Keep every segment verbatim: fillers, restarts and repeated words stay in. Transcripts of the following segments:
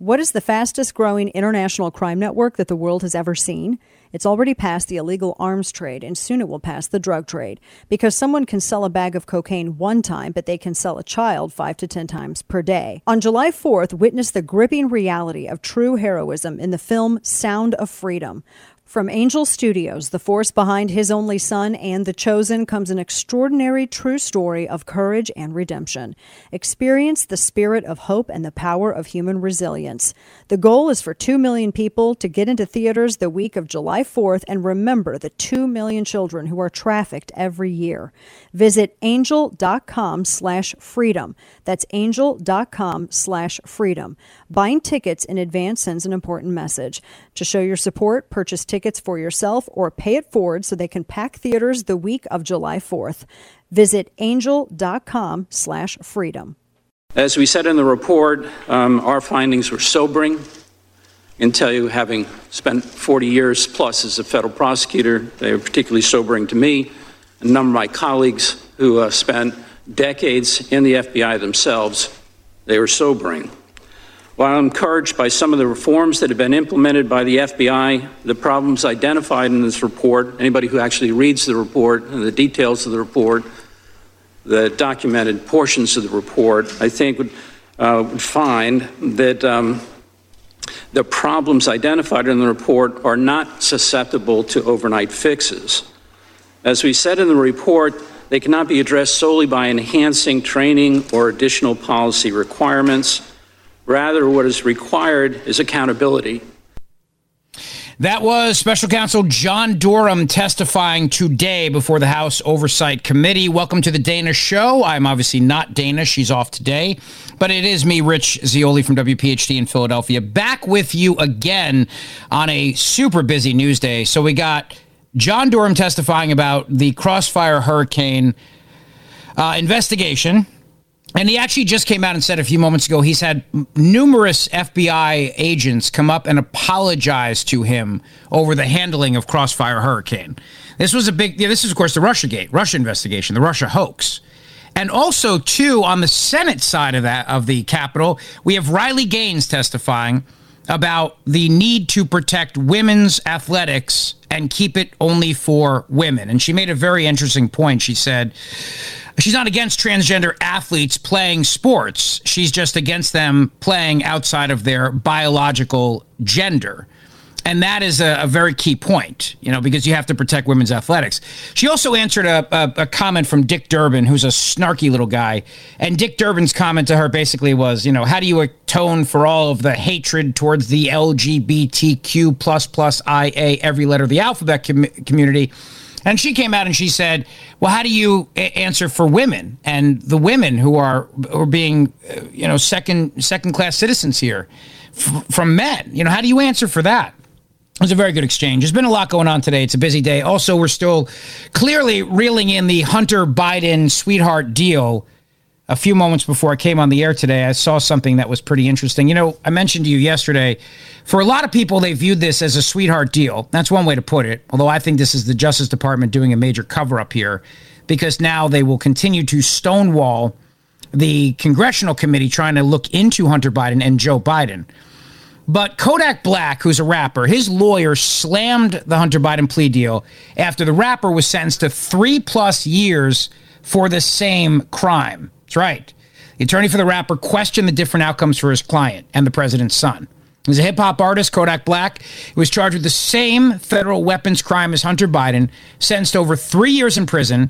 What is the fastest growing international crime network that the world has ever seen? It's already passed the illegal arms trade, and soon it will pass the drug trade. Because someone can sell a bag of cocaine one time, but they can sell a child five to ten times per day. On July fourth, witness the gripping reality of true heroism in the film Sound of Freedom. From Angel Studios, the force behind His Only Son and The Chosen, comes an extraordinary true story of courage and redemption. Experience the spirit of hope and the power of human resilience. The goal is for two million people to get into theaters the week of July fourth and remember the two million children who are trafficked every year. Visit angel.com slash freedom. That's angel.com slash freedom. Buying tickets in advance sends an important message. To show your support, purchase tickets for yourself or pay it forward so they can pack theaters the week of July fourth. Visit angel.com slash freedom. As we said in the report, um, our findings were sobering. I can tell you, having spent forty years plus as a federal prosecutor, they were particularly sobering to me. A number of my colleagues who uh, spent decades in the F B I themselves, they were sobering. While I'm encouraged by some of the reforms that have been implemented by the F B I, the problems identified in this report, anybody who actually reads the report and the details of the report, the documented portions of the report, I think would, uh, would find that um, the problems identified in the report are not susceptible to overnight fixes. As we said in the report, they cannot be addressed solely by enhancing training or additional policy requirements. Rather, what is required is accountability. That was Special Counsel John Durham testifying today before the House Oversight Committee. Welcome to the Dana Show. I'm obviously not Dana. She's off today. But it is me, Rich Zeoli from W P H T in Philadelphia, back with you again on a super busy news day. So we got John Durham testifying about the Crossfire Hurricane uh, investigation. And he actually just came out and said a few moments ago he's had numerous F B I agents come up and apologize to him over the handling of Crossfire Hurricane. This was a big, yeah, this is, of course, the Russiagate, Russia investigation, the Russia hoax. And also, too, on the Senate side of that, of the Capitol, we have Riley Gaines testifying about the need to protect women's athletics and keep it only for women. And she made a very interesting point. She said she's not against transgender athletes playing sports. She's just against them playing outside of their biological gender. And that is a, a very key point, you know, because you have to protect women's athletics. She also answered a, a, a comment from Dick Durbin, who's a snarky little guy. And Dick Durbin's comment to her basically was, you know, how do you atone for all of the hatred towards the L G B T Q plus plus I A, every letter of the alphabet com- community? And she came out and she said, well, how do you a- answer for women and the women who are, who are being, uh, you know, second second class citizens here f- from men? You know, how do you answer for that? It was a very good exchange. There's been a lot going on today. It's a busy day. Also, we're still clearly reeling in the Hunter Biden sweetheart deal. A few moments before I came on the air today, I saw something that was pretty interesting. You know, I mentioned to you yesterday, for a lot of people, they viewed this as a sweetheart deal. That's one way to put it, although I think this is the Justice Department doing a major cover-up here, because now they will continue to stonewall the congressional committee trying to look into Hunter Biden and Joe Biden. But Kodak Black, who's a rapper, his lawyer slammed the Hunter Biden plea deal after the rapper was sentenced to three plus years for the same crime. That's right. The attorney for the rapper questioned the different outcomes for his client and the president's son. He's a hip-hop artist, Kodak Black, who was charged with the same federal weapons crime as Hunter Biden, sentenced over three years in prison.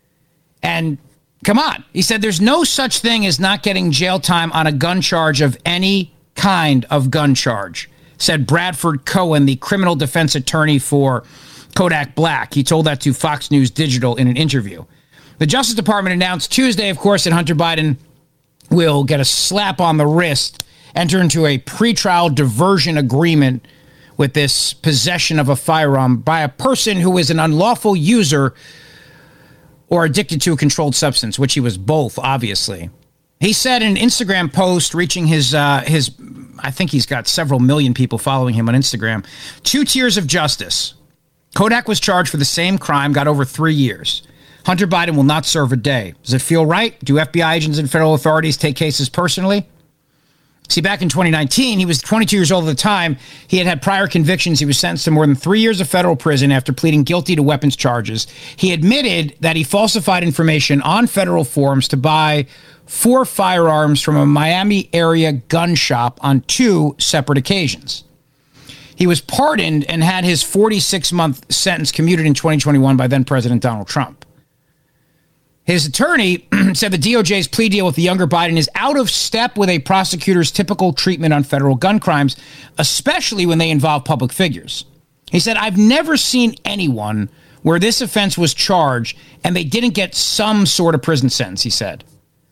And come on, he said there's no such thing as not getting jail time on a gun charge of any kind of gun charge, said Bradford Cohen, the criminal defense attorney for Kodak Black. He told that to Fox News Digital in an interview. The Justice Department announced Tuesday, of course, that Hunter Biden will get a slap on the wrist, enter into a pretrial diversion agreement with this possession of a firearm by a person who is an unlawful user or addicted to a controlled substance, which he was both, obviously. He said in an Instagram post, reaching his, uh, his, I think he's got several million people following him on Instagram, two tiers of justice. Kodak was charged for the same crime, got over three years. Hunter Biden will not serve a day. Does it feel right? Do F B I agents and federal authorities take cases personally? See, back in twenty nineteen, he was twenty-two years old at the time. He had had prior convictions. He was sentenced to more than three years of federal prison after pleading guilty to weapons charges. He admitted that he falsified information on federal forms to buy four firearms from a Miami area gun shop on two separate occasions. He was pardoned and had his forty-six month sentence commuted in twenty twenty-one by then President Donald Trump. His attorney said the D O J's plea deal with the younger Biden is out of step with a prosecutor's typical treatment on federal gun crimes, especially when they involve public figures. He said, I've never seen anyone where this offense was charged and they didn't get some sort of prison sentence, he said.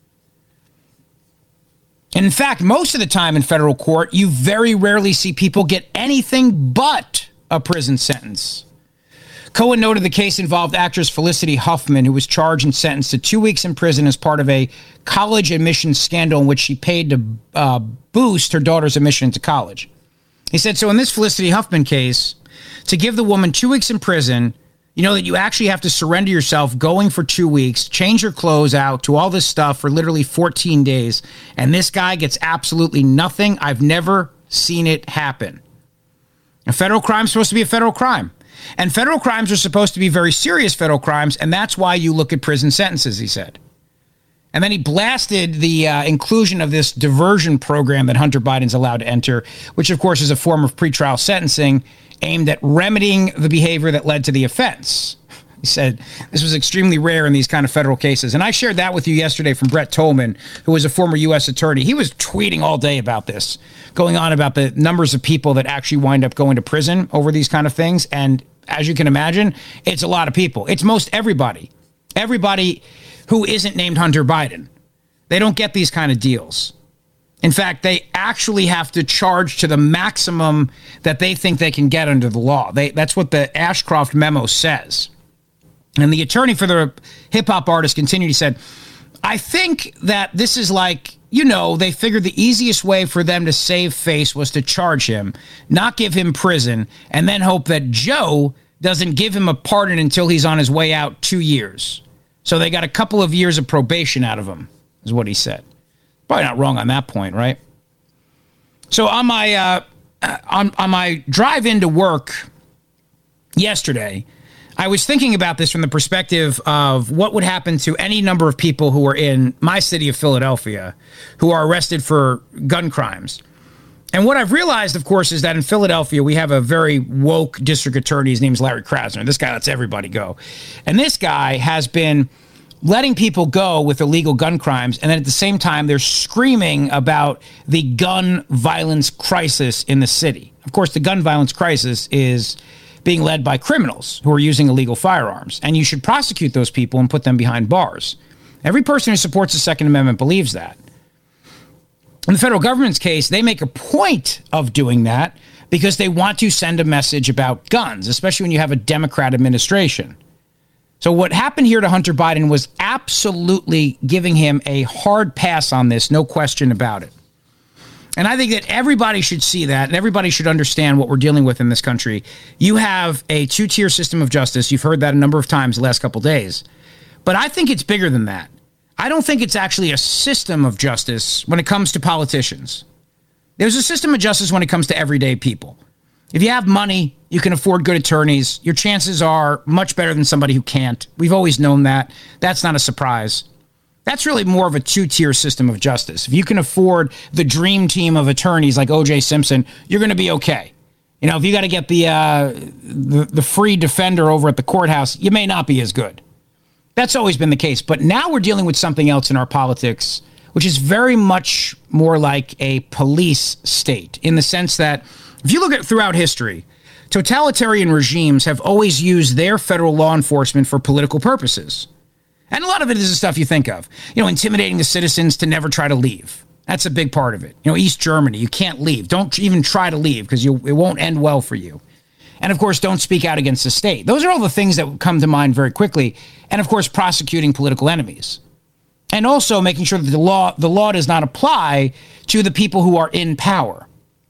And in fact, most of the time in federal court, you very rarely see people get anything but a prison sentence. Cohen noted the case involved actress Felicity Huffman, who was charged and sentenced to two weeks in prison as part of a college admissions scandal in which she paid to uh, boost her daughter's admission into college. He said, so in this Felicity Huffman case, to give the woman two weeks in prison, you know that you actually have to surrender yourself going for two weeks, change your clothes out, to all this stuff for literally fourteen days. And this guy gets absolutely nothing. I've never seen it happen. A federal crime is supposed to be a federal crime. And federal crimes are supposed to be very serious federal crimes, and that's why you look at prison sentences, he said. And then he blasted the uh, inclusion of this diversion program that Hunter Biden's allowed to enter, which, of course, is a form of pretrial sentencing aimed at remedying the behavior that led to the offense. He said this was extremely rare in these kind of federal cases. And I shared that with you yesterday from Brett Tolman, who was a former U S attorney. He was tweeting all day about this, going on about the numbers of people that actually wind up going to prison over these kind of things. And as you can imagine, it's a lot of people. It's most everybody. Everybody who isn't named Hunter Biden. They don't get these kind of deals. In fact, they actually have to charge to the maximum that they think they can get under the law. They, that's what the Ashcroft memo says. And the attorney for the hip-hop artist continued, he said, I think that this is like, you know, they figured the easiest way for them to save face was to charge him, not give him prison, and then hope that Joe doesn't give him a pardon until he's on his way out two years. So they got a couple of years of probation out of him, is what he said. Probably not wrong on that point, right? So on my uh, on, on my drive into work yesterday, I was thinking about this from the perspective of what would happen to any number of people who are in my city of Philadelphia who are arrested for gun crimes. And what I've realized, of course, is that in Philadelphia, we have a very woke district attorney. His name's Larry Krasner. This guy lets everybody go. And this guy has been letting people go with illegal gun crimes. And then at the same time, they're screaming about the gun violence crisis in the city. Of course, the gun violence crisis is being led by criminals who are using illegal firearms. And you should prosecute those people and put them behind bars. Every person who supports the Second Amendment believes that. In the federal government's case, they make a point of doing that because they want to send a message about guns, especially when you have a Democrat administration. So what happened here to Hunter Biden was absolutely giving him a hard pass on this, no question about it. And I think that everybody should see that, and everybody should understand what we're dealing with in this country. You have a two-tier system of justice. You've heard that a number of times the last couple of days. But I think it's bigger than that. I don't think it's actually a system of justice when it comes to politicians. There's a system of justice when it comes to everyday people. If you have money, you can afford good attorneys. Your chances are much better than somebody who can't. We've always known that. That's not a surprise. That's really more of a two-tier system of justice. If you can afford the dream team of attorneys like O J Simpson, you're going to be okay. You know, if you got to get the, uh, the the free defender over at the courthouse, you may not be as good. That's always been the case. But now we're dealing with something else in our politics, which is very much more like a police state in the sense that if you look at throughout history, totalitarian regimes have always used their federal law enforcement for political purposes. And a lot of it is the stuff you think of. You know, intimidating the citizens to never try to leave. That's a big part of it. You know, East Germany, you can't leave. Don't even try to leave because you it won't end well for you. And, of course, don't speak out against the state. Those are all the things that come to mind very quickly. And, of course, prosecuting political enemies. And also making sure that the law the law does not apply to the people who are in power.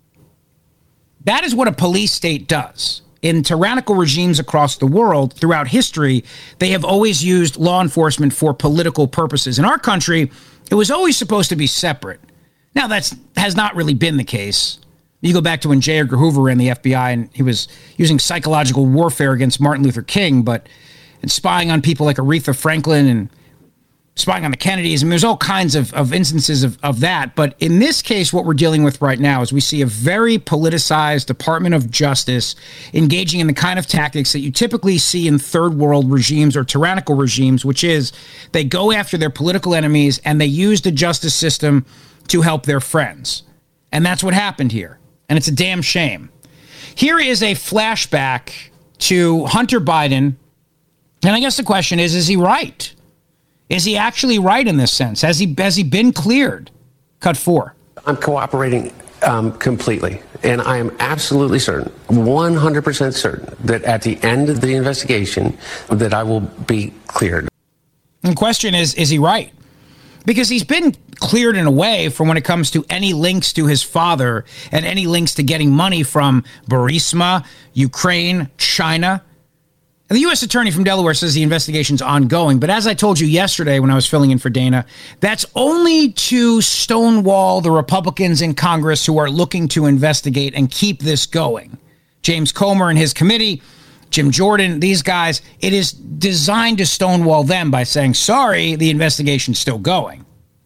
That is what a police state does. In tyrannical regimes across the world, throughout history, they have always used law enforcement for political purposes. In our country, it was always supposed to be separate. Now, that's has not really been the case. You go back to when J. Edgar Hoover ran the F B I and he was using psychological warfare against Martin Luther King, but and spying on people like Aretha Franklin and spying on the Kennedys. I mean, there's all kinds of, of instances of, of that. But in this case, what we're dealing with right now is we see a very politicized Department of Justice engaging in the kind of tactics that you typically see in third world regimes or tyrannical regimes, which is they go after their political enemies and they use the justice system to help their friends. And that's what happened here. And it's a damn shame. Here is a flashback to Hunter Biden. And I guess the question is, is he right? Is he actually right in this sense? Has he has he been cleared? Cut four. I'm cooperating um, completely. And I am absolutely certain, one hundred percent certain, that at the end of the investigation, that I will be cleared. The question is, is he right? Because he's been cleared in a way from when it comes to any links to his father and any links to getting money from Burisma, Ukraine, China. And the U S attorney from Delaware says the investigation's ongoing. But as I told you yesterday when I was filling in for Dana, that's only to stonewall the Republicans in Congress who are looking to investigate and keep this going. James Comer and his committee, Jim Jordan, these guys, it is designed to stonewall them by saying, sorry, the investigation's still going.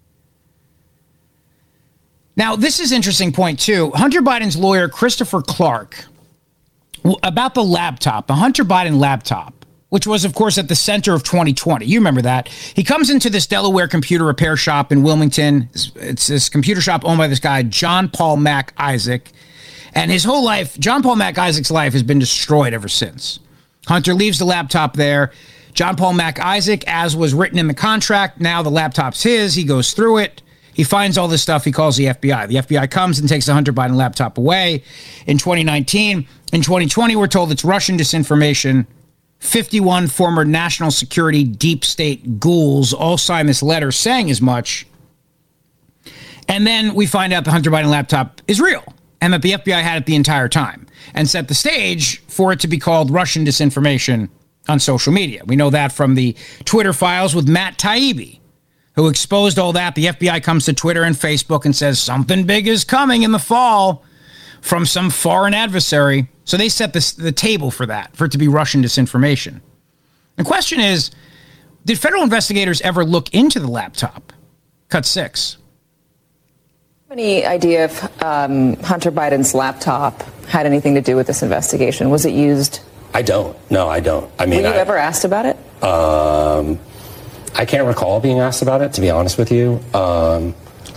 Now, this is an interesting point, too. Hunter Biden's lawyer, Christopher Clark, about the laptop, the Hunter Biden laptop, which was, of course, at the center of twenty twenty. You remember that. He comes into this Delaware computer repair shop in Wilmington. It's this computer shop owned by this guy, John Paul Mac Isaac. And his whole life, John Paul Mac Isaac's life has been destroyed ever since. Hunter leaves the laptop there. John Paul Mac Isaac, as was written in the contract, now the laptop's his. He goes through it. He finds all this stuff. He calls the F B I. The F B I comes and takes the Hunter Biden laptop away in twenty nineteen. In twenty twenty, we're told it's Russian disinformation. fifty-one former national security deep state ghouls all sign this letter saying as much. And then we find out the Hunter Biden laptop is real and that the F B I had it the entire time and set the stage for it to be called Russian disinformation on social media. We know that from the Twitter files with Matt Taibbi, who exposed all that. The F B I comes to Twitter and Facebook and says something big is coming in the fall from some foreign adversary. So they set this, the table for that, for it to be Russian disinformation. The question is, did federal investigators ever look into the laptop? Cut six. Any idea if um, Hunter Biden's laptop had anything to do with this investigation? Was it used? I don't. No, I don't. I mean, were you I, ever asked about it? Um, I can't recall being asked about it, to be honest with you. Um,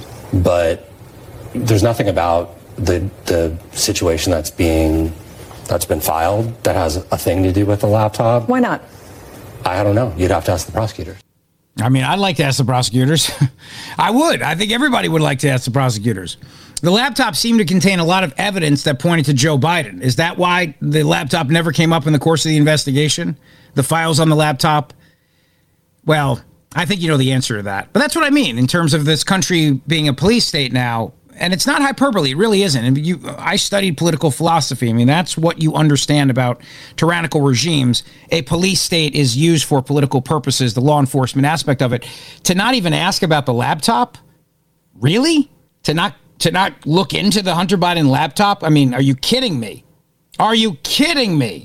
but there's nothing about the the situation that's being that's been filed that has a thing to do with the laptop. Why not? I don't know. You'd have to ask the prosecutors. I mean, I'd like to ask the prosecutors. I would. I think everybody would like to ask the prosecutors. The laptop seemed to contain a lot of evidence that pointed to Joe Biden. Is that why the laptop never came up in the course of the investigation? The files on the laptop? Well, I think you know the answer to that. But that's what I mean in terms of this country being a police state now. And it's not hyperbole. It really isn't. And you, I studied political philosophy. I mean, that's what you understand about tyrannical regimes. A police state is used for political purposes, the law enforcement aspect of it. To not even ask about the laptop? Really? To not to not look into the Hunter Biden laptop? I mean, are you kidding me? Are you kidding me?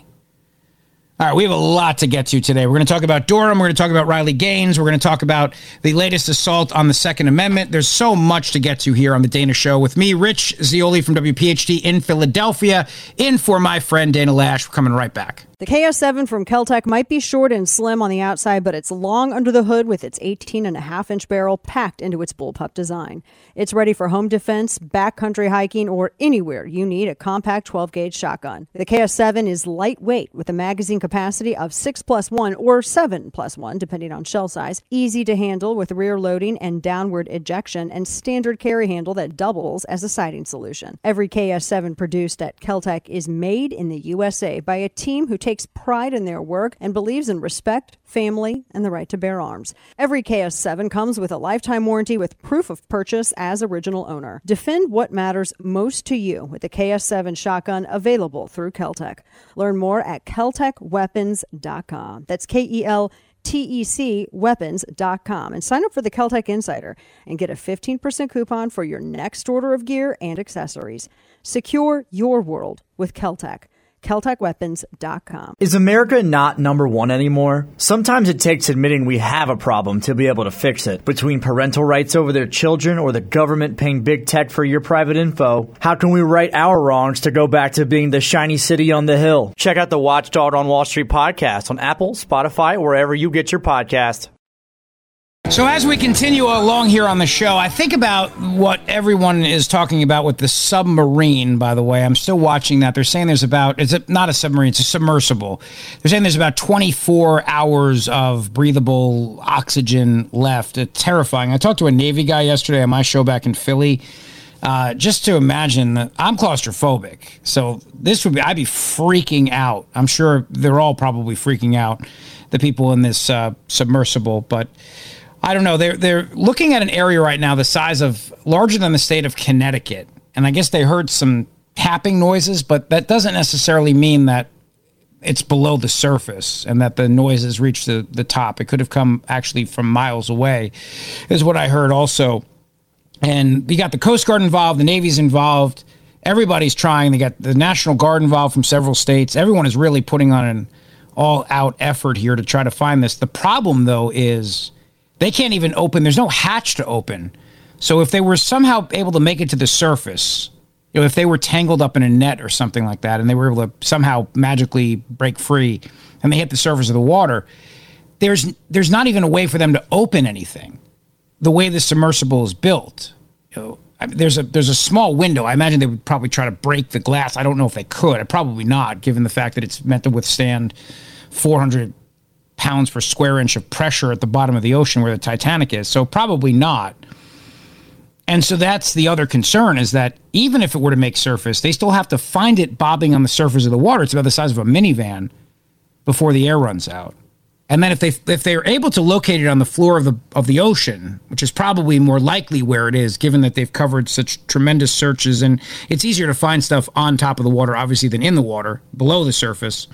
All right, we have a lot to get to today. We're going to talk about Durham. We're going to talk about Riley Gaines. We're going to talk about the latest assault on the Second Amendment. There's so much to get to here on The Dana Show with me, Rich Zeoli from W P H T in Philadelphia, in for my friend Dana Lash. We're coming right back. The K S seven from Keltec might be short and slim on the outside, but it's long under the hood with its eighteen and a half inch barrel packed into its bullpup design. It's ready for home defense, backcountry hiking, or anywhere you need a compact twelve gauge shotgun. The K S seven is lightweight with a magazine capacity of six plus one or seven plus one, depending on shell size, easy to handle with rear loading and downward ejection, and standard carry handle that doubles as a sighting solution. Every K S seven produced at Keltec is made in the U S A by a team who takes pride in their work and believes in respect, family, and the right to bear arms. Every K S seven comes with a lifetime warranty with proof of purchase as original owner. Defend what matters most to you with the K S seven shotgun available through Keltec. Learn more at keltec weapons dot com. That's K E L T E C weapons dot com and sign up for the Keltec Insider and get a fifteen percent coupon for your next order of gear and accessories. Secure your world with Keltec. Keltec weapons dot com. Is America not number one anymore? Sometimes it takes admitting we have a problem to be able to fix it. Between parental rights over their children or the government paying big tech for your private info, how can we right our wrongs to go back to being the shiny city on the hill? Check out the Watchdog on Wall Street podcast on Apple, Spotify, or wherever you get your podcast. So as we continue along here on the show, I think about what everyone is talking about with the submarine, by the way. I'm still watching that. They're saying there's about, it's not a submarine, it's a submersible. They're saying there's about twenty-four hours of breathable oxygen left. It's terrifying. I talked to a Navy guy yesterday on my show back in Philly. Uh, just to imagine that I'm claustrophobic. So this would be, I'd be freaking out. I'm sure they're all probably freaking out, the people in this uh, submersible, but I don't know. They're they're looking at an area right now the size of larger than the state of Connecticut, and I guess they heard some tapping noises, but that doesn't necessarily mean that it's below the surface and that the noises reach the the top. It could have come actually from miles away, is what I heard also. And you got the Coast Guard involved, the Navy's involved. Everybody's trying. They got the National Guard involved from several states. Everyone is really putting on an all-out effort here to try to find this. The problem, though, is they can't even open. There's no hatch to open. So if they were somehow able to make it to the surface, you know, if they were tangled up in a net or something like that, and they were able to somehow magically break free and they hit the surface of the water, there's there's not even a way for them to open anything. The way the submersible is built, you know, I mean, there's a there's a small window. I imagine they would probably try to break the glass. I don't know if they could. Probably not, given the fact that it's meant to withstand four hundred pounds per square inch of pressure at the bottom of the ocean where the Titanic is. So probably not. And so that's the other concern, is that even if it were to make surface, they still have to find it bobbing on the surface of the water. It's about the size of a minivan before the air runs out. And then if they if they're able to locate it on the floor of the of the ocean, which is probably more likely where it is, given that they've covered such tremendous searches, and it's easier to find stuff on top of the water, obviously, than in the water, below the surface.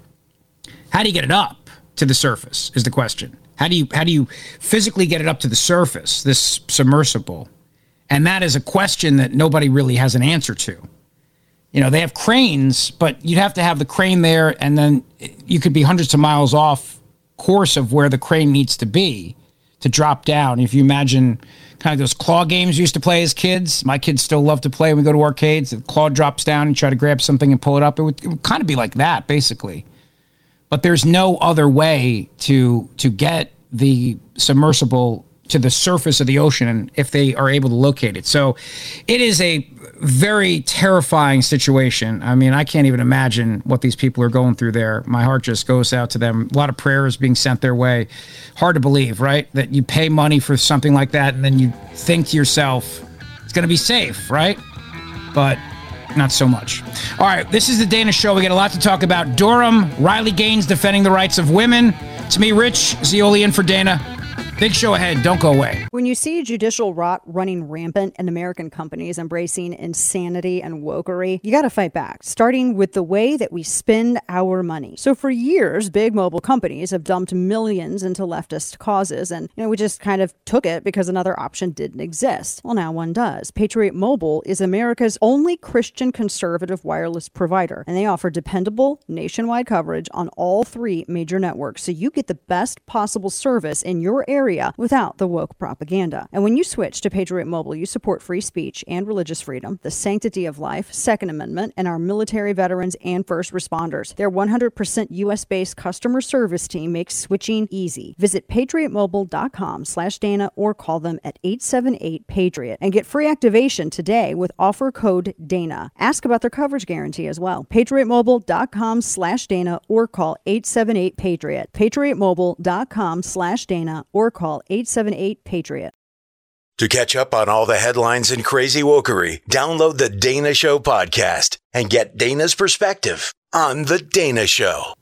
How do you get it up to the surface is the question. How do you how do you physically get it up to the surface, this submersible? And that is a question that nobody really has an answer to. You know, they have cranes, but you'd have to have the crane there, and then you could be hundreds of miles off course of where the crane needs to be to drop down. If you imagine kind of those claw games we used to play as kids, my kids still love to play when we go to arcades. The claw drops down and you try to grab something and pull it up. It would, it would kind of be like that, basically. But there's no other way to to get the submersible to the surface of the ocean if they are able to locate it. So it is a very terrifying situation. I mean, I can't even imagine what these people are going through there. My heart just goes out to them. A lot of prayers being sent their way. Hard to believe, right? That you pay money for something like that and then you think to yourself, it's going to be safe, right? But not so much. All right, this is the Dana Show. We got a lot to talk about. Durham, Riley Gaines defending the rights of women. It's me, Rich Zeoli, in for Dana. Big show ahead. Don't go away. When you see judicial rot running rampant and American companies embracing insanity and wokery, you got to fight back, starting with the way that we spend our money. So for years, big mobile companies have dumped millions into leftist causes, and you know we just kind of took it because another option didn't exist. Well, now one does. Patriot Mobile is America's only Christian conservative wireless provider, and they offer dependable nationwide coverage on all three major networks, so you get the best possible service in your area without the woke propaganda. And when you switch to Patriot Mobile, you support free speech and religious freedom, the sanctity of life, Second Amendment, and our military veterans and first responders. Their one hundred percent U S-based customer service team makes switching easy. Visit patriotmobile.com slash Dana or call them at eight seven eight Patriot and get free activation today with offer code Dana. Ask about their coverage guarantee as well. patriotmobile.com slash Dana or call eight seven eight Patriot. patriotmobile.com slash Dana or call Call eight seven eight Patriot. To catch up on all the headlines and crazy wokery, download the Dana Show podcast and get Dana's perspective on The Dana Show.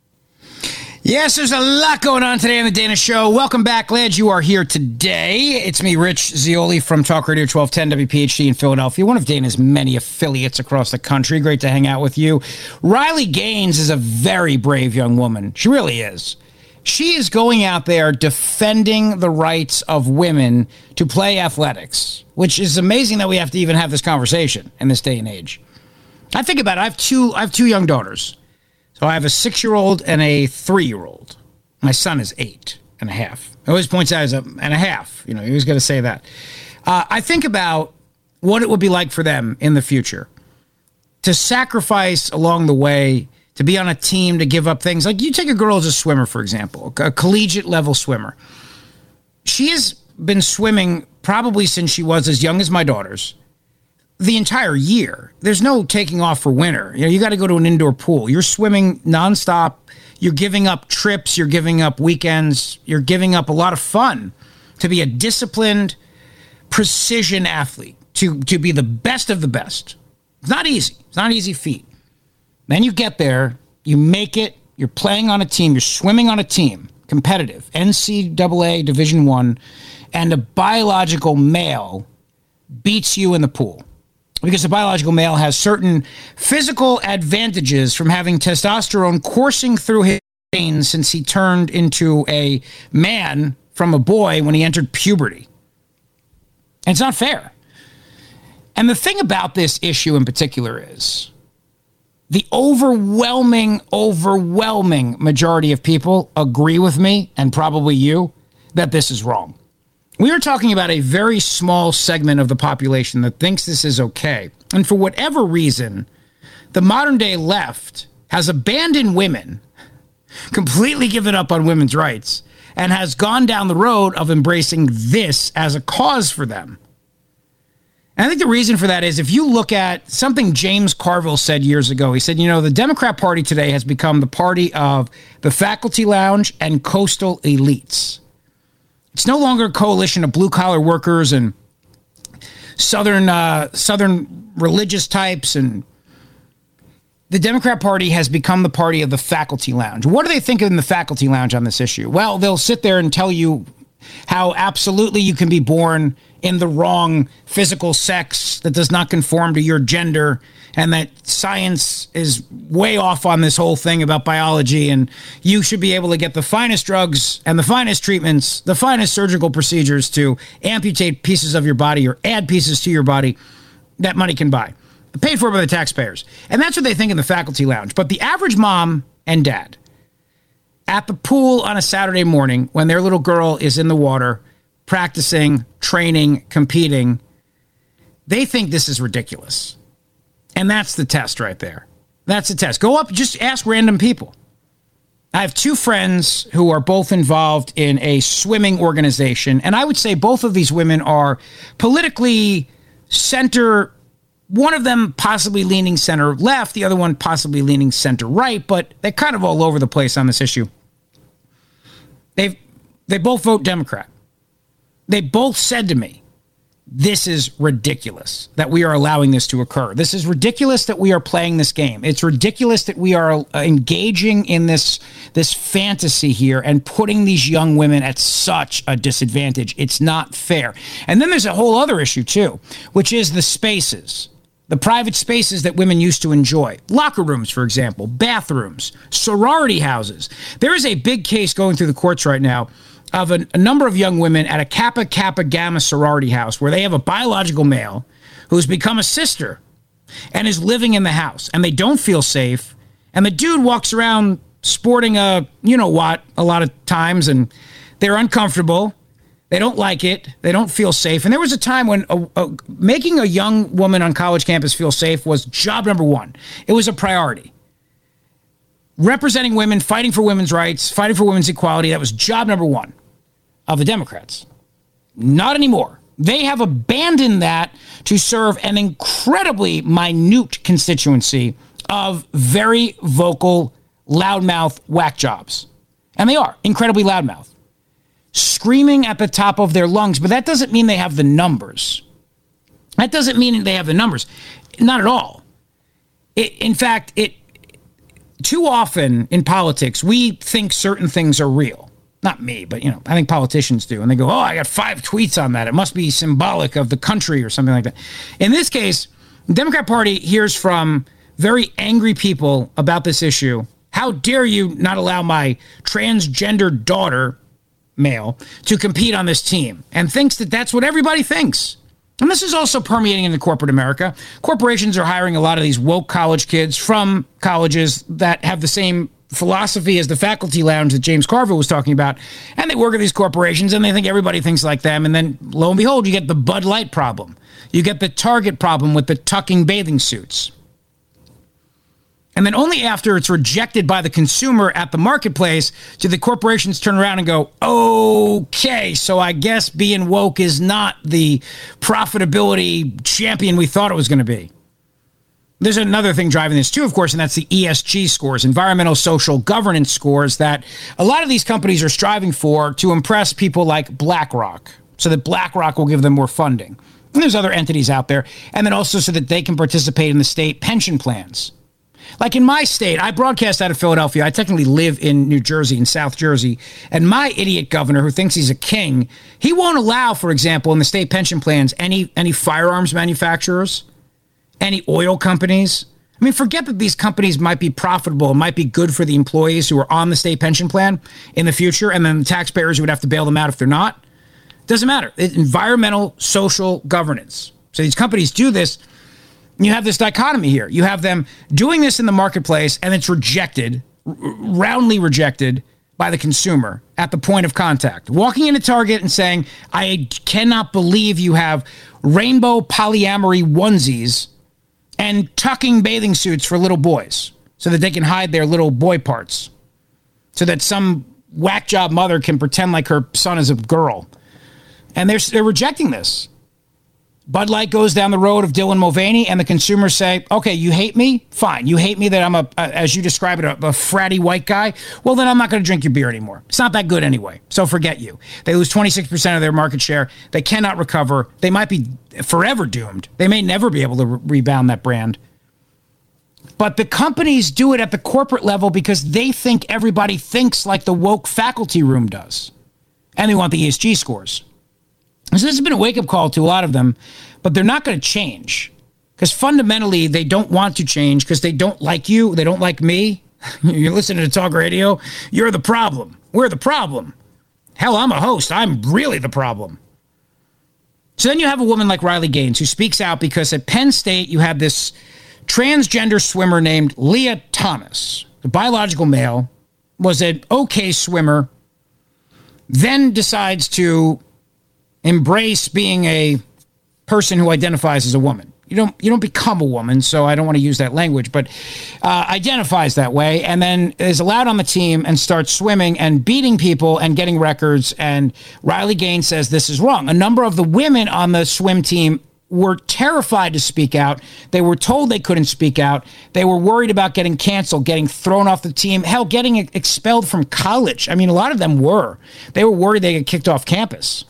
Yes, there's a lot going on today on The Dana Show. Welcome back. Glad you are here today. It's me, Rich Zeoli from Talk Radio twelve ten W P H D in Philadelphia, one of Dana's many affiliates across the country. Great to hang out with you. Riley Gaines is a very brave young woman. She really is. She is going out there defending the rights of women to play athletics, which is amazing that we have to even have this conversation in this day and age. I think about it. I have two, I have two young daughters. So I have a six-year-old and a three-year-old. My son is eight and a half. He always points out as a and a half. You know, he was going to say that. Uh, I think about what it would be like for them in the future to sacrifice along the way, to be on a team, to give up things. Like you take a girl as a swimmer, for example, a collegiate level swimmer. She has been swimming probably since she was as young as my daughters, the entire year. There's no taking off for winter. You know, you got to go to an indoor pool. You're swimming nonstop. You're giving up trips. You're giving up weekends. You're giving up a lot of fun to be a disciplined, precision athlete, to, to be the best of the best. It's not easy. It's not an easy feat. Then you get there, you make it, you're playing on a team, you're swimming on a team, competitive, N C double A Division One, and a biological male beats you in the pool. Because the biological male has certain physical advantages from having testosterone coursing through his veins since he turned into a man from a boy when he entered puberty. And it's not fair. And the thing about this issue in particular is the overwhelming, overwhelming majority of people agree with me, and probably you, that this is wrong. We are talking about a very small segment of the population that thinks this is okay. And for whatever reason, the modern day left has abandoned women, completely given up on women's rights, and has gone down the road of embracing this as a cause for them. And I think the reason for that is if you look at something James Carville said years ago, he said, you know, the Democrat Party today has become the party of the faculty lounge and coastal elites. It's no longer a coalition of blue-collar workers and southern uh, southern religious types. And the Democrat Party has become the party of the faculty lounge. What do they think in the faculty lounge on this issue? Well, they'll sit there and tell you how absolutely you can be born in the wrong physical sex that does not conform to your gender, and that science is way off on this whole thing about biology, and you should be able to get the finest drugs and the finest treatments, the finest surgical procedures to amputate pieces of your body or add pieces to your body that money can buy, paid for by the taxpayers. And that's what they think in the faculty lounge. But the average mom and dad at the pool on a Saturday morning when their little girl is in the water, practicing, training, competing, they think this is ridiculous. And that's the test right there. That's the test. Go up, just ask random people. I have two friends who are both involved in a swimming organization, and I would say both of these women are politically center, one of them possibly leaning center left, the other one possibly leaning center right, but they're kind of all over the place on this issue. They've, they both vote Democrat. They both said to me, this is ridiculous that we are allowing this to occur. This is ridiculous that we are playing this game. It's ridiculous that we are engaging in this, this fantasy here and putting these young women at such a disadvantage. It's not fair. And then there's a whole other issue too, which is the spaces, the private spaces that women used to enjoy. Locker rooms, for example, bathrooms, sorority houses. There is a big case going through the courts right now of a, a number of young women at a Kappa Kappa Gamma sorority house where they have a biological male who's become a sister and is living in the house, and they don't feel safe. And the dude walks around sporting a, you know what, a lot of times, and they're uncomfortable. They don't like it. They don't feel safe. And there was a time when a, a, making a young woman on college campus feel safe was job number one. It was a priority. Representing women, fighting for women's rights, fighting for women's equality, that was job number one of the Democrats. Not anymore. They have abandoned that to serve an incredibly minute constituency of very vocal, loudmouth whack jobs. And they are incredibly loudmouth, screaming at the top of their lungs. But that doesn't mean they have the numbers. That doesn't mean they have the numbers. Not at all. It, in fact, it too often in politics, we think certain things are real. Not me, but, you know, I think politicians do. And they go, oh, I got five tweets on that. It must be symbolic of the country or something like that. In this case, the Democrat Party hears from very angry people about this issue, How dare you not allow my transgender daughter, male, to compete on this team, and thinks that that's what everybody thinks. And this is also permeating into corporate America. Corporations are hiring a lot of these woke college kids from colleges that have the same philosophy as the faculty lounge that James Carville was talking about. And they work at these corporations and they think everybody thinks like them. And then lo and behold, you get the Bud Light problem. You get the Target problem with the tucking bathing suits. And then only after it's rejected by the consumer at the marketplace do the corporations turn around and go, okay, so I guess being woke is not the profitability champion we thought it was going to be. There's another thing driving this too, of course, and that's the E S G scores, environmental social governance scores, that a lot of these companies are striving for to impress people like BlackRock, so that BlackRock will give them more funding. And there's other entities out there. And then also so that they can participate in the state pension plans. Like in my state, I broadcast out of Philadelphia. I technically live in New Jersey, in South Jersey. And my idiot governor, who thinks he's a king, he won't allow, for example, in the state pension plans, any any firearms manufacturers, any oil companies. I mean, forget that these companies might be profitable, might be good for the employees who are on the state pension plan in the future, and then the taxpayers would have to bail them out if they're not. Doesn't matter. It's environmental social governance. So these companies do this. You have this dichotomy here. You have them doing this in the marketplace, and it's rejected, r- roundly rejected by the consumer at the point of contact. Walking into Target and saying, I cannot believe you have rainbow polyamory onesies and tucking bathing suits for little boys so that they can hide their little boy parts, so that some whack job mother can pretend like her son is a girl. And they're, they're rejecting this. Bud Light goes down the road of Dylan Mulvaney, and the consumers say, okay, you hate me? Fine. You hate me that I'm, a, a as you describe it, a, a fratty white guy? Well, then I'm not going to drink your beer anymore. It's not that good anyway, so forget you. They lose twenty-six percent of their market share. They cannot recover. They might be forever doomed. They may never be able to re- rebound that brand. But the companies do it at the corporate level because they think everybody thinks like the woke faculty room does. And they want the E S G scores. So this has been a wake-up call to a lot of them, but they're not going to change because fundamentally they don't want to change because they don't like you. They don't like me. You're listening to talk radio. You're the problem. We're the problem. Hell, I'm a host. I'm really the problem. So then you have a woman like Riley Gaines who speaks out because at Penn State you have this transgender swimmer named Leah Thomas. The biological male was an okay swimmer, then decides to embrace being a person who identifies as a woman. You don't you don't become a woman, so I don't want to use that language, but uh, identifies that way, and then is allowed on the team and starts swimming and beating people and getting records. And Riley Gaines says this is wrong. A number of the women on the swim team were terrified to speak out. They were told they couldn't speak out. They were worried about getting canceled, getting thrown off the team, hell, getting expelled from college. I mean, a lot of them were. They were worried they get kicked off campus.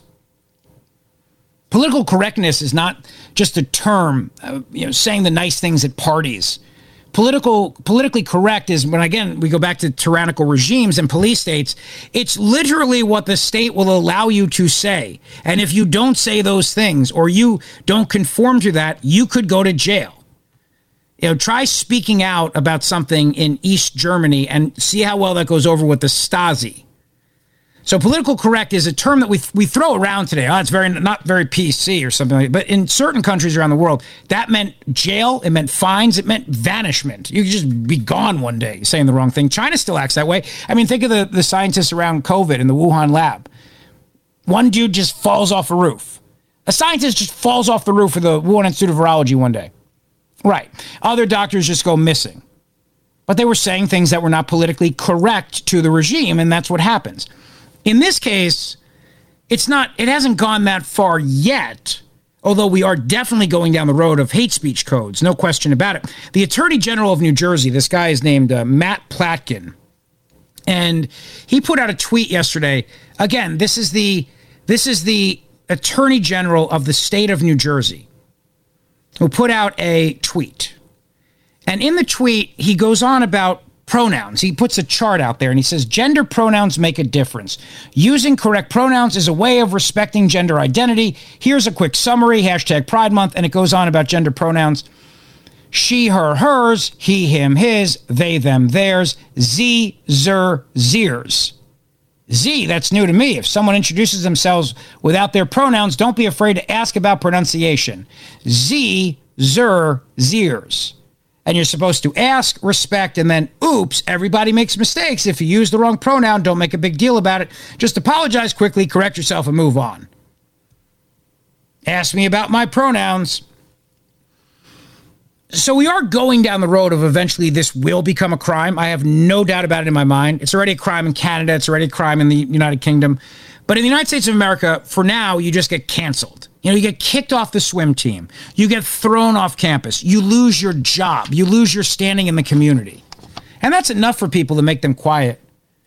Political correctness is not just a term, uh, you know, saying the nice things at parties. Political, politically correct is when, again, we go back to tyrannical regimes and police states. It's literally what the state will allow you to say. And if you don't say those things or you don't conform to that, you could go to jail. You know, try speaking out about something in East Germany and see how well that goes over with the Stasi. So political correct is a term that we we throw around today. Oh, it's very not very P C or something like that. But in certain countries around the world, that meant jail, it meant fines, it meant vanishment. You could just be gone one day saying the wrong thing. China still acts that way. I mean, think of the, the scientists around COVID in the Wuhan lab. One dude just falls off a roof. A scientist just falls off the roof of the Wuhan Institute of Virology one day. Right. Other doctors just go missing. But they were saying things that were not politically correct to the regime, and that's what happens. In this case, it's not, it hasn't gone that far yet, although we are definitely going down the road of hate speech codes, no question about it. The Attorney General of New Jersey, this guy is named uh, Matt Platkin, and he put out a tweet yesterday. Again, this is the this is the Attorney General of the state of New Jersey who put out a tweet. And in the tweet, he goes on about pronouns. He puts a chart out there and he says, gender pronouns make a difference. Using correct pronouns is a way of respecting gender identity. Here's a quick summary, hashtag Pride Month, and it goes on about gender pronouns. She, her, hers. He, him, his. They, them, theirs. Z, zer, zers. Z, that's new to me. If someone introduces themselves without their pronouns, don't be afraid to ask about pronunciation. Z, zer, zers. And you're supposed to ask, respect, and then, oops, everybody makes mistakes. If you use the wrong pronoun, don't make a big deal about it. Just apologize quickly, correct yourself, and move on. Ask me about my pronouns. So we are going down the road of eventually this will become a crime. I have no doubt about it in my mind. It's already a crime in Canada. It's already a crime in the United Kingdom. But in the United States of America, for now, you just get canceled. You know, you get kicked off the swim team. You get thrown off campus. You lose your job. You lose your standing in the community. And that's enough for people to make them quiet.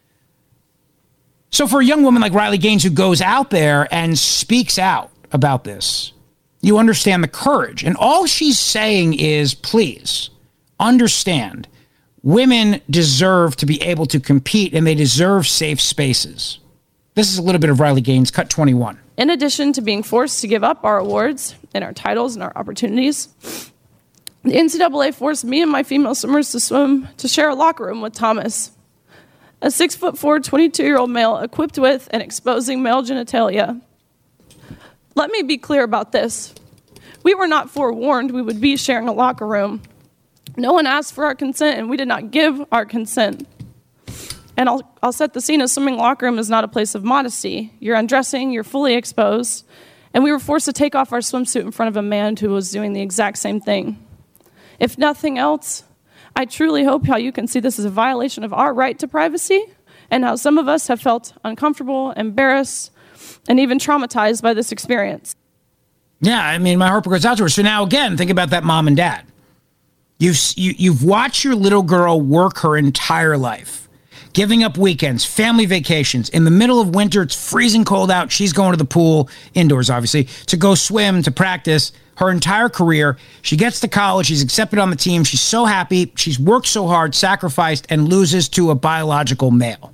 So for a young woman like Riley Gaines who goes out there and speaks out about this, you understand the courage. And all she's saying is, please understand, women deserve to be able to compete and they deserve safe spaces. This is a little bit of Riley Gaines, cut twenty-one. In addition to being forced to give up our awards and our titles and our opportunities, the N C double A forced me and my female swimmers to swim, to share a locker room with Thomas, a six foot four, twenty-two-year-old male equipped with and exposing male genitalia. Let me be clear about this. We were not forewarned we would be sharing a locker room. No one asked for our consent, and we did not give our consent. And I'll, I'll set the scene. A swimming locker room is not a place of modesty. You're undressing, you're fully exposed, and we were forced to take off our swimsuit in front of a man who was doing the exact same thing. If nothing else, I truly hope how you can see this as a violation of our right to privacy and how some of us have felt uncomfortable, embarrassed, and even traumatized by this experience. Yeah, I mean, my heart goes out to her. So now, again, think about that mom and dad. You've, you, you've watched your little girl work her entire life, giving up weekends, family vacations. In the middle of winter, it's freezing cold out. She's going to the pool, indoors, obviously, to go swim, to practice her entire career. She gets to college. She's accepted on the team. She's so happy. She's worked so hard, sacrificed, and loses to a biological male.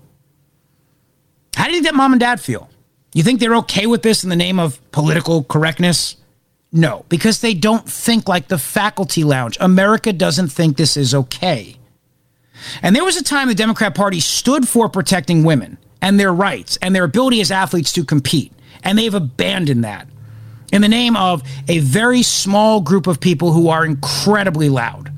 How do you think that mom and dad feel? You think they're okay with this in the name of political correctness? No, because they don't think like the faculty lounge. America doesn't think this is okay. And there was a time the Democrat Party stood for protecting women and their rights and their ability as athletes to compete. And they've abandoned that in the name of a very small group of people who are incredibly loud.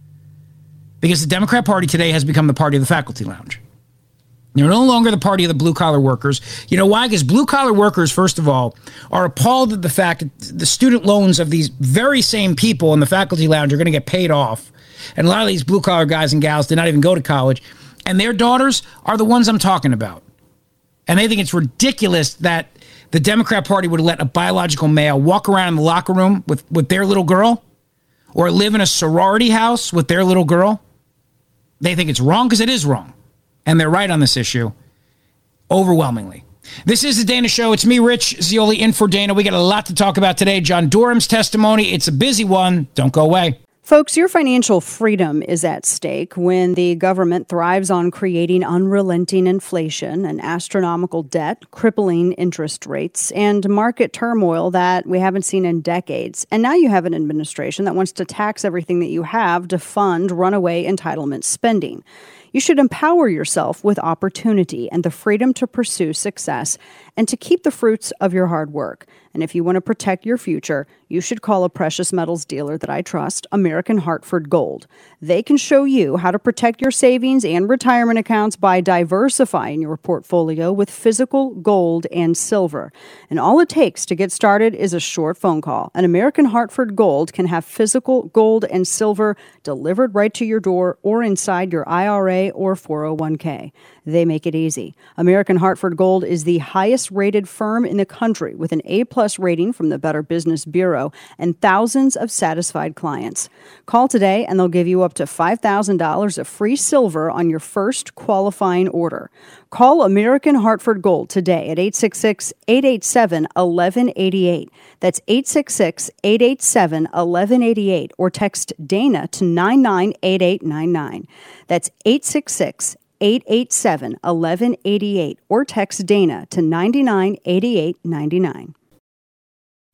Because the Democrat Party today has become the party of the faculty lounge. They're no longer the party of the blue-collar workers. You know why? Because blue-collar workers, first of all, are appalled at the fact that the student loans of these very same people in the faculty lounge are going to get paid off. And a lot of these blue-collar guys and gals did not even go to college. And their daughters are the ones I'm talking about. And they think it's ridiculous that the Democrat Party would let a biological male walk around in the locker room with, with their little girl or live in a sorority house with their little girl. They think it's wrong because it is wrong. And they're right on this issue, overwhelmingly. This is the Dana Show. It's me, Rich Zeoli, in for Dana. We got a lot to talk about today. John Durham's testimony. It's a busy one. Don't go away. Folks, your financial freedom is at stake when the government thrives on creating unrelenting inflation and astronomical debt, crippling interest rates, and market turmoil that we haven't seen in decades. And now you have an administration that wants to tax everything that you have to fund runaway entitlement spending. You should empower yourself with opportunity and the freedom to pursue success and to keep the fruits of your hard work. And if you want to protect your future, you should call a precious metals dealer that I trust, American Hartford Gold. They can show you how to protect your savings and retirement accounts by diversifying your portfolio with physical gold and silver. And all it takes to get started is a short phone call. And American Hartford Gold can have physical gold and silver delivered right to your door or inside your I R A or four oh one k. They make it easy. American Hartford Gold is the highest rated firm in the country with an A-plus rating from the Better Business Bureau and thousands of satisfied clients. Call today and they'll give you up to five thousand dollars of free silver on your first qualifying order. Call American Hartford Gold today at eight six six, eight eight seven, one one eight eight. That's eight six six, eight eight seven, one one eight eight or text Dana to nine nine eight eight nine nine. That's eight six six, eight eight seven, one one eight eight or text Dana to nine nine eight eight nine nine.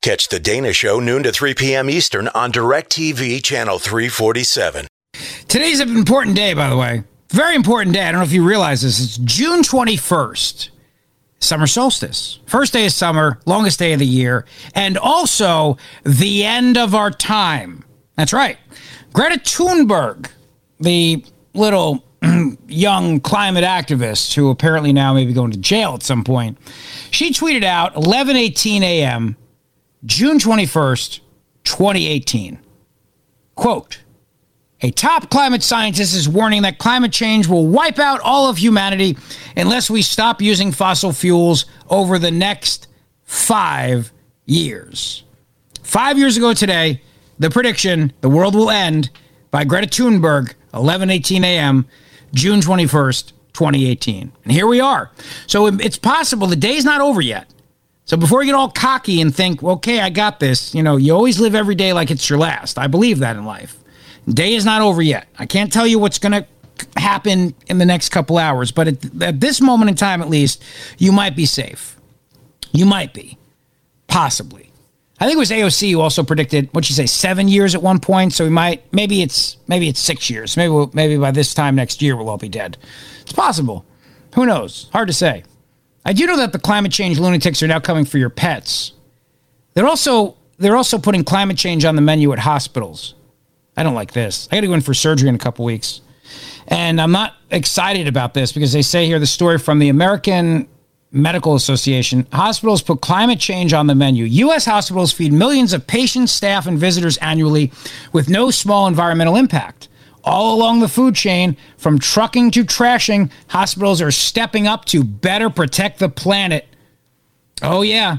Catch The Dana Show noon to three p.m. Eastern on DirecTV Channel three forty-seven. Today's an important day, by the way. Very important day. I don't know if you realize this. It's June twenty-first, summer solstice. First day of summer, longest day of the year, and also the end of our time. That's right. Greta Thunberg, the little young climate activist who apparently now may be going to jail at some point, she tweeted out eleven eighteen a.m., June twenty-first, twenty eighteen. Quote, a top climate scientist is warning that climate change will wipe out all of humanity unless we stop using fossil fuels over the next five years. Five years ago today, the prediction, the world will end, by Greta Thunberg, eleven eighteen a.m., June twenty-first, twenty eighteen. And here we are. So it's possible the day's not over yet. So before you get all cocky and think, okay, I got this, you know, you always live every day like it's your last. I believe that in life. Day is not over yet. I can't tell you what's going to happen in the next couple hours, but at, at this moment in time, at least, you might be safe. You might be. Possibly. I think it was A O C who also predicted, what'd you say, seven years at one point? So we might, maybe it's maybe it's six years. Maybe we'll, maybe by this time next year we'll all be dead. It's possible. Who knows? Hard to say. I do know that the climate change lunatics are now coming for your pets. They're also they're also putting climate change on the menu at hospitals. I don't like this. I got to go in for surgery in a couple weeks. And I'm not excited about this because they say here the story from the American Medical Association. Hospitals put climate change on the menu. U S hospitals feed millions of patients, staff, and visitors annually with no small environmental impact. All along the food chain, from trucking to trashing, hospitals are stepping up to better protect the planet. Oh, yeah.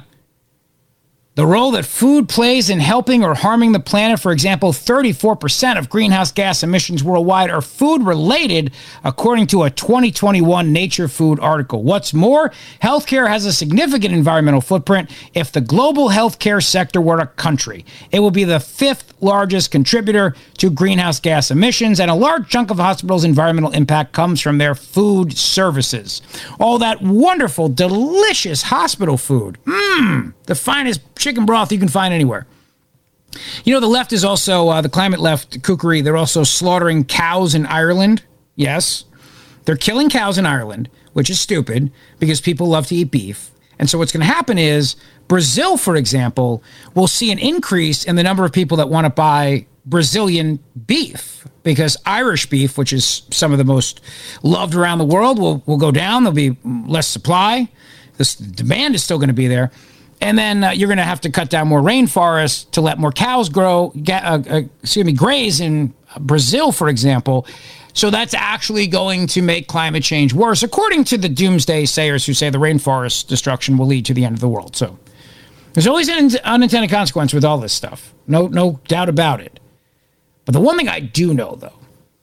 The role that food plays in helping or harming the planet, for example, thirty-four percent of greenhouse gas emissions worldwide are food-related, according to a twenty twenty-one Nature Food article. What's more, healthcare has a significant environmental footprint. If the global healthcare sector were a country, it would be the fifth largest contributor to greenhouse gas emissions, and a large chunk of hospitals' environmental impact comes from their food services. All that wonderful, delicious hospital food. Mmm, the finest chicken broth you can find anywhere. You know, the left is also, uh, the climate left kookery, they're also slaughtering cows in Ireland. Yes. They're killing cows in Ireland, which is stupid because people love to eat beef. And so what's going to happen is Brazil, for example, will see an increase in the number of people that want to buy Brazilian beef because Irish beef, which is some of the most loved around the world, will, will go down. There'll be less supply. This demand is still going to be there. And then uh, you're going to have to cut down more rainforests to let more cows grow, get, uh, uh, excuse me, graze in Brazil, for example. So that's actually going to make climate change worse, according to the doomsday sayers who say the rainforest destruction will lead to the end of the world. So there's always an unintended consequence with all this stuff. No, no doubt about it. But the one thing I do know, though,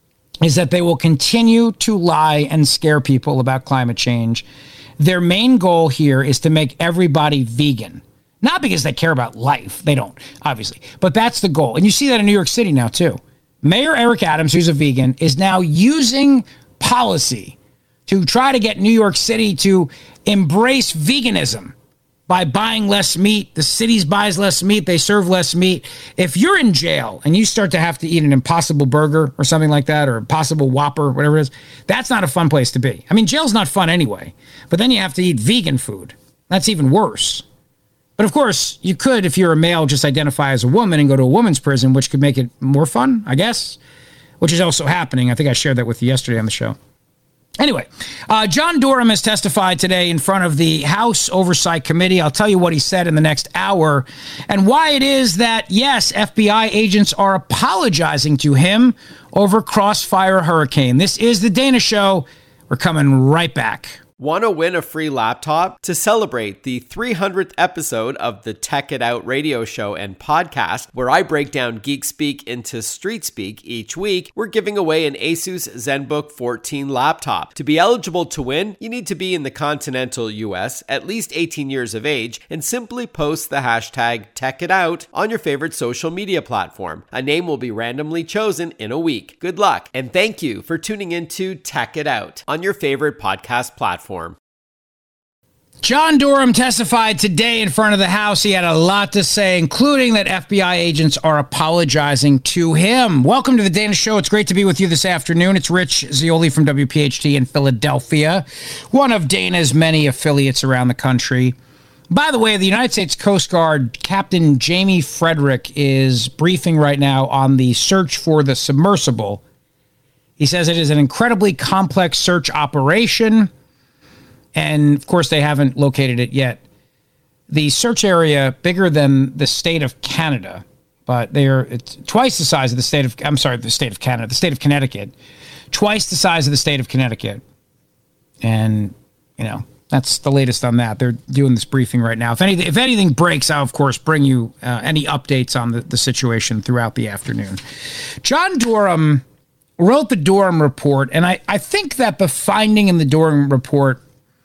is that they will continue to lie and scare people about climate change. Their main goal here is to make everybody vegan. Not because they care about life. They don't, obviously. But that's the goal. And you see that in New York City now, too. Mayor Eric Adams, who's a vegan, is now using policy to try to get New York City to embrace veganism by buying less meat. The city buys less meat. They serve less meat. If you're in jail and you start to have to eat an Impossible Burger or something like that, or Impossible Whopper, whatever it is, that's not a fun place to be. I mean, jail's not fun anyway. But then you have to eat vegan food. That's even worse. But of course, you could, if you're a male, just identify as a woman and go to a woman's prison, which could make it more fun, I guess, which is also happening. I think I shared that with you yesterday on the show. Anyway, uh, John Durham has testified today in front of the House Oversight Committee. I'll tell you what he said in the next hour and why it is that, yes, F B I agents are apologizing to him over Crossfire Hurricane. This is The Dana Show. We're coming right back. Want to win a free laptop? To celebrate the three hundredth episode of the Tech It Out radio show and podcast, where I break down geek speak into street speak each week, we're giving away an Asus ZenBook fourteen laptop. To be eligible to win, you need to be in the continental U S, at least eighteen years of age, and simply post the hashtag TechItOut on your favorite social media platform. A name will be randomly chosen in a week. Good luck, and thank you for tuning in to Tech It Out on your favorite podcast platform. John Durham testified today in front of the House. He had a lot to say, including that F B I agents are apologizing to him. Welcome to the Dana Show. It's great to be with you this afternoon. It's Rich Zeoli from W P H T in Philadelphia, one of Dana's many affiliates around the country. By the way, the United States Coast Guard Captain Jamie Frederick is briefing right now on the search for the submersible. He says it is an incredibly complex search operation. And, of course, they haven't located it yet. The search area, bigger than the state of Canada, but they're it's twice the size of the state of, I'm sorry, the state of Canada, the state of Connecticut, twice the size of the state of Connecticut. And, you know, that's the latest on that. They're doing this briefing right now. If anything, if anything breaks, I'll, of course, bring you uh, any updates on the, the situation throughout the afternoon. John Durham wrote the Durham report, and I, I think that the finding in the Durham report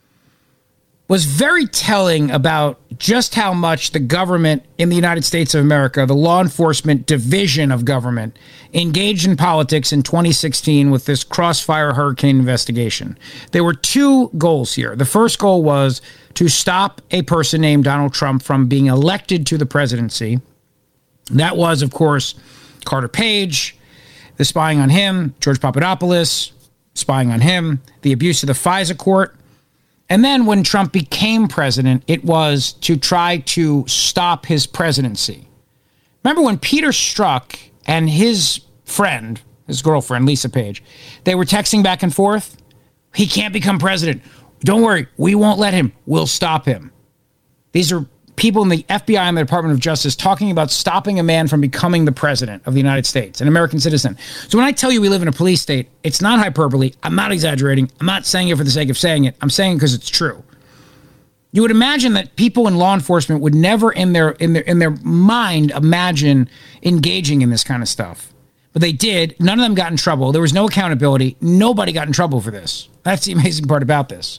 was very telling about just how much the government in the United States of America, the law enforcement division of government, engaged in politics in twenty sixteen with this Crossfire Hurricane investigation. There were two goals here. The first goal was to stop a person named Donald Trump from being elected to the presidency. That was, of course, Carter Page, the spying on him, George Papadopoulos, spying on him, the abuse of the FISA court. And then when Trump became president, it was to try to stop his presidency. Remember when Peter Strzok and his friend, his girlfriend, Lisa Page, they were texting back and forth? He can't become president. Don't worry, we won't let him. We'll stop him. These are people in the F B I and the Department of Justice talking about stopping a man from becoming the president of the United States, an American citizen. So when I tell you we live in a police state, it's not hyperbole. I'm not exaggerating. I'm not saying it for the sake of saying it. I'm saying it because it's true. You would imagine that people in law enforcement would never in their in their in their mind imagine engaging in this kind of stuff. But they did. None of them got in trouble. There was no accountability. Nobody got in trouble for this. That's the amazing part about this.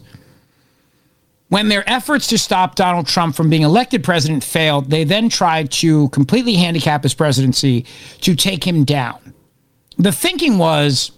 When their efforts to stop Donald Trump from being elected president failed, they then tried to completely handicap his presidency to take him down. The thinking was,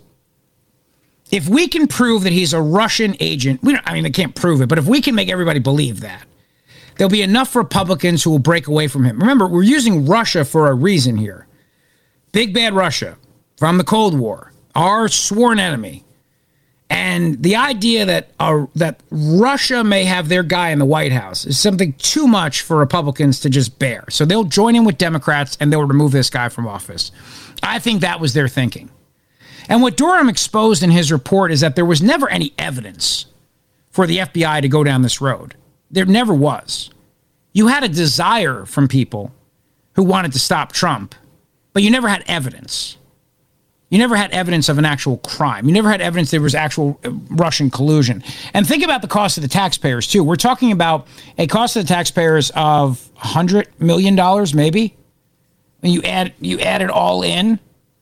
if we can prove that he's a Russian agent, we don't, I mean, they can't prove it, but if we can make everybody believe that, there'll be enough Republicans who will break away from him. Remember, we're using Russia for a reason here. Big bad Russia from the Cold War, our sworn enemy. And the idea that uh, that Russia may have their guy in the White House is something too much for Republicans to just bear. So they'll join in with Democrats and they'll remove this guy from office. I think that was their thinking. And what Durham exposed in his report is that there was never any evidence for the F B I to go down this road. There never was. You had a desire from people who wanted to stop Trump, but you never had evidence. You never had evidence of an actual crime. You never had evidence there was actual Russian collusion. And think about the cost of the taxpayers, too. We're talking about a cost of the taxpayers of one hundred million dollars, maybe. And you add, you add it all in.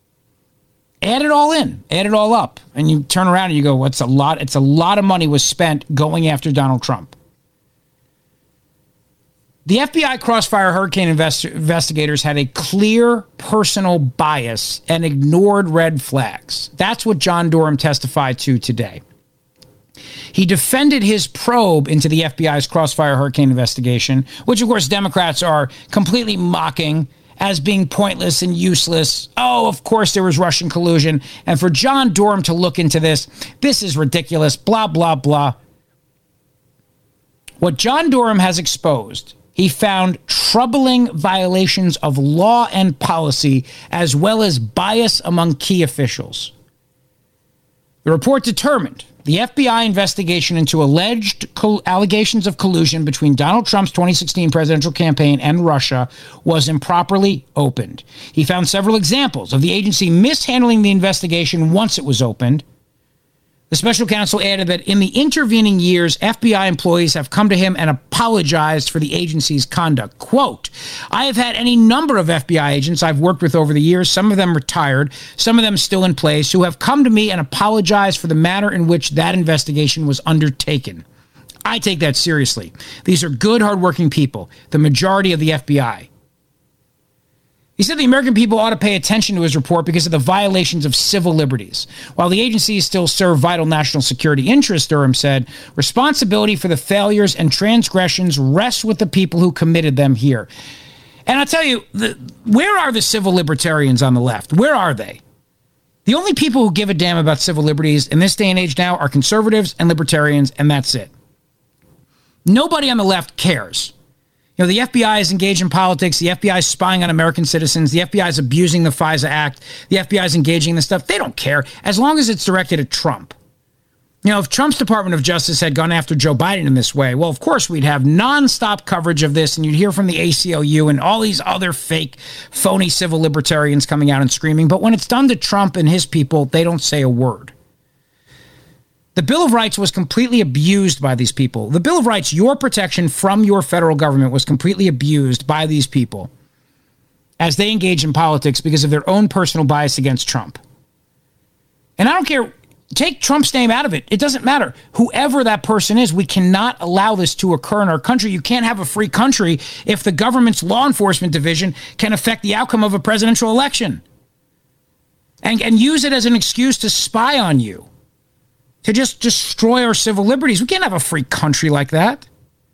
Add it all in. Add it all up. And you turn around and you go, what's a lot? It's a lot of money was spent going after Donald Trump. The F B I Crossfire Hurricane invest- investigators had a clear personal bias and ignored red flags. That's what John Durham testified to today. He defended his probe into the F B I's Crossfire Hurricane investigation, which, of course, Democrats are completely mocking as being pointless and useless. Oh, of course, there was Russian collusion. And for John Durham to look into this, this is ridiculous, blah, blah, blah. What John Durham has exposed, he found troubling violations of law and policy, as well as bias among key officials. The report determined the F B I investigation into alleged col- allegations of collusion between Donald Trump's twenty sixteen presidential campaign and Russia was improperly opened. He found several examples of the agency mishandling the investigation once it was opened. The special counsel added that in the intervening years, F B I employees have come to him and apologized for the agency's conduct. Quote, I have had any number of F B I agents I've worked with over the years, some of them retired, some of them still in place, who have come to me and apologized for the manner in which that investigation was undertaken. I take that seriously. These are good, hardworking people, the majority of the F B I. He said the American people ought to pay attention to his report because of the violations of civil liberties. While the agencies still serve vital national security interests, Durham said, responsibility for the failures and transgressions rests with the people who committed them here. And I'll tell you, the, where are the civil libertarians on the left? Where are they? The only people who give a damn about civil liberties in this day and age now are conservatives and libertarians, and that's it. Nobody on the left cares. You know, the F B I is engaged in politics. The F B I is spying on American citizens. The F B I is abusing the FISA Act. The F B I is engaging in this stuff. They don't care as long as it's directed at Trump. You know, if Trump's Department of Justice had gone after Joe Biden in this way, well, of course, we'd have nonstop coverage of this, and you'd hear from the A C L U and all these other fake, phony civil libertarians coming out and screaming. But when it's done to Trump and his people, they don't say a word. The Bill of Rights was completely abused by these people. The Bill of Rights, your protection from your federal government, was completely abused by these people as they engage in politics because of their own personal bias against Trump. And I don't care. Take Trump's name out of it. It doesn't matter. Whoever that person is, we cannot allow this to occur in our country. You can't have a free country if the government's law enforcement division can affect the outcome of a presidential election and, and use it as an excuse to spy on you, to just destroy our civil liberties. We can't have a free country like that.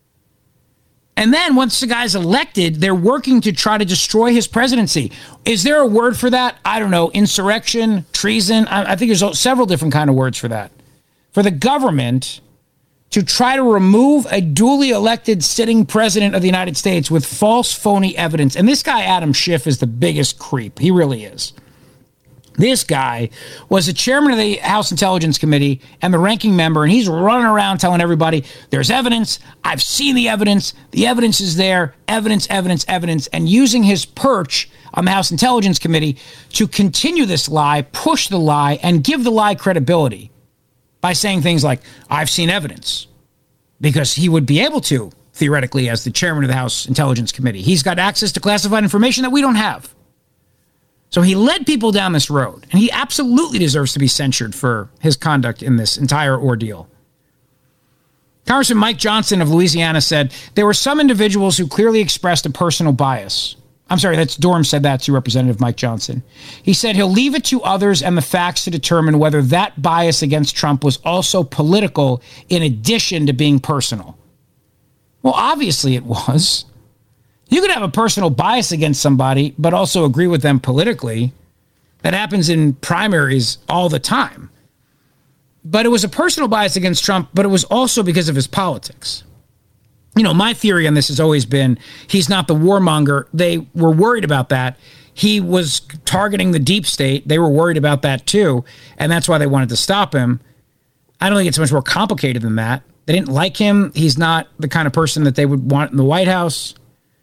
And then once the guy's elected, they're working to try to destroy his presidency. Is there a word for that? I don't know. Insurrection, treason. I, I think there's several different kind of words for that. For the government to try to remove a duly elected sitting president of the United States with false, phony evidence. And this guy, Adam Schiff, is the biggest creep. He really is. This guy was the chairman of the House Intelligence Committee and the ranking member, and he's running around telling everybody, there's evidence, I've seen the evidence, the evidence is there, evidence, evidence, evidence, and using his perch on the House Intelligence Committee to continue this lie, push the lie, and give the lie credibility by saying things like, I've seen evidence, because he would be able to, theoretically, as the chairman of the House Intelligence Committee. He's got access to classified information that we don't have. So he led people down this road, and he absolutely deserves to be censured for his conduct in this entire ordeal. Congressman Mike Johnson of Louisiana said, there were some individuals who clearly expressed a personal bias. I'm sorry, that's Durham said that to Representative Mike Johnson. He said he'll leave it to others and the facts to determine whether that bias against Trump was also political in addition to being personal. Well, obviously it was. You could have a personal bias against somebody, but also agree with them politically. That happens in primaries all the time. But it was a personal bias against Trump, but it was also because of his politics. You know, my theory on this has always been he's not the warmonger. They were worried about that. He was targeting the deep state. They were worried about that too, and that's why they wanted to stop him. I don't think it's much more complicated than that. They didn't like him. He's not the kind of person that they would want in the White House.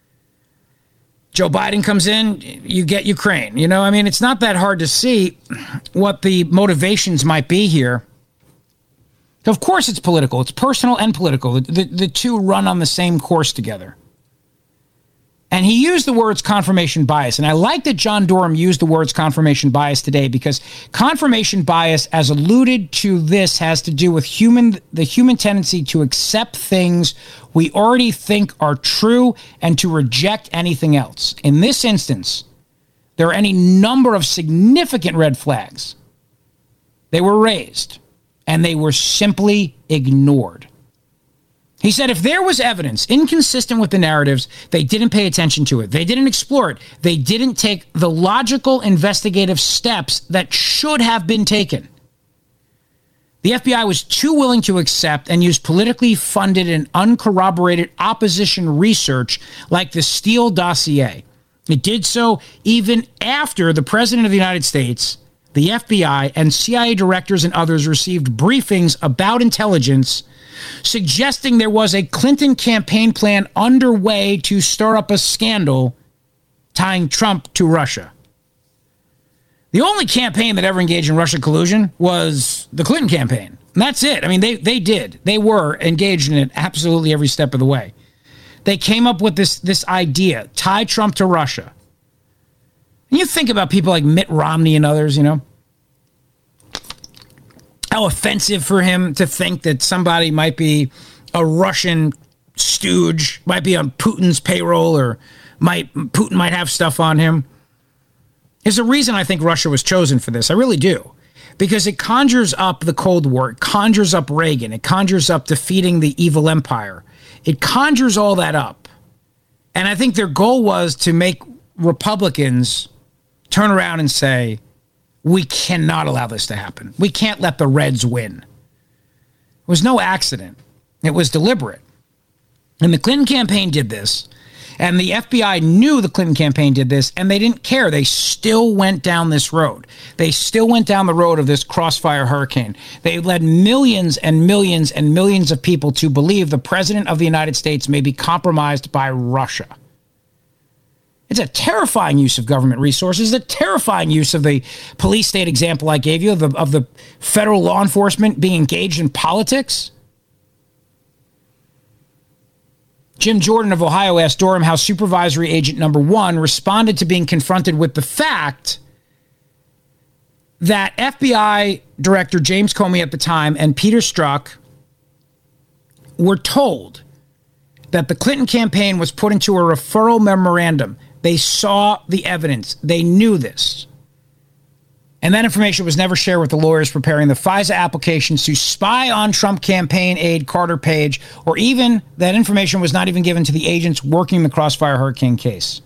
Joe Biden comes in, you get Ukraine. You know, I mean, it's not that hard to see what the motivations might be here. Of course it's political. It's personal and political. The, the, the two run on the same course together. And he used the words confirmation bias. And I like that John Durham used the words confirmation bias today, because confirmation bias, as alluded to this, has to do with human the human tendency to accept things we already think are true and to reject anything else. In this instance, there are any number of significant red flags. They were raised, and they were simply ignored. He said if there was evidence inconsistent with the narratives, they didn't pay attention to it. They didn't explore it. They didn't take the logical investigative steps that should have been taken. The F B I was too willing to accept and use politically funded and uncorroborated opposition research like the Steele dossier. It did so even after the President of the United States, the F B I, and C I A directors and others received briefings about intelligence suggesting there was a Clinton campaign plan underway to stir up a scandal tying Trump to Russia. The only campaign that ever engaged in Russia collusion was the Clinton campaign. And that's it. I mean, they, they did. They were engaged in it absolutely every step of the way. They came up with this, this idea, tie Trump to Russia. And you think about people like Mitt Romney and others, you know, how offensive for him to think that somebody might be a Russian stooge, might be on Putin's payroll, or might Putin might have stuff on him. There's a reason I think Russia was chosen for this. I really do. Because it conjures up the Cold War. It conjures up Reagan. It conjures up defeating the evil empire. It conjures all that up. And I think their goal was to make Republicans turn around and say, we cannot allow this to happen. We can't let the Reds win. It was no accident. It was deliberate. And the Clinton campaign did this. And the F B I knew the Clinton campaign did this, and they didn't care. They still went down this road. They still went down the road of this crossfire hurricane. They led millions and millions and millions of people to believe the president of the United States may be compromised by Russia. It's a terrifying use of government resources, a terrifying use of the police state example I gave you of the, of the federal law enforcement being engaged in politics. Jim Jordan of Ohio asked Durham how supervisory agent number one responded to being confronted with the fact that F B I Director James Comey at the time and Peter Strzok were told that the Clinton campaign was put into a referral memorandum. They saw the evidence. They knew this. And that information was never shared with the lawyers preparing the FISA applications to spy on Trump campaign aide Carter Page, or even that information was not even given to the agents working the Crossfire Hurricane case.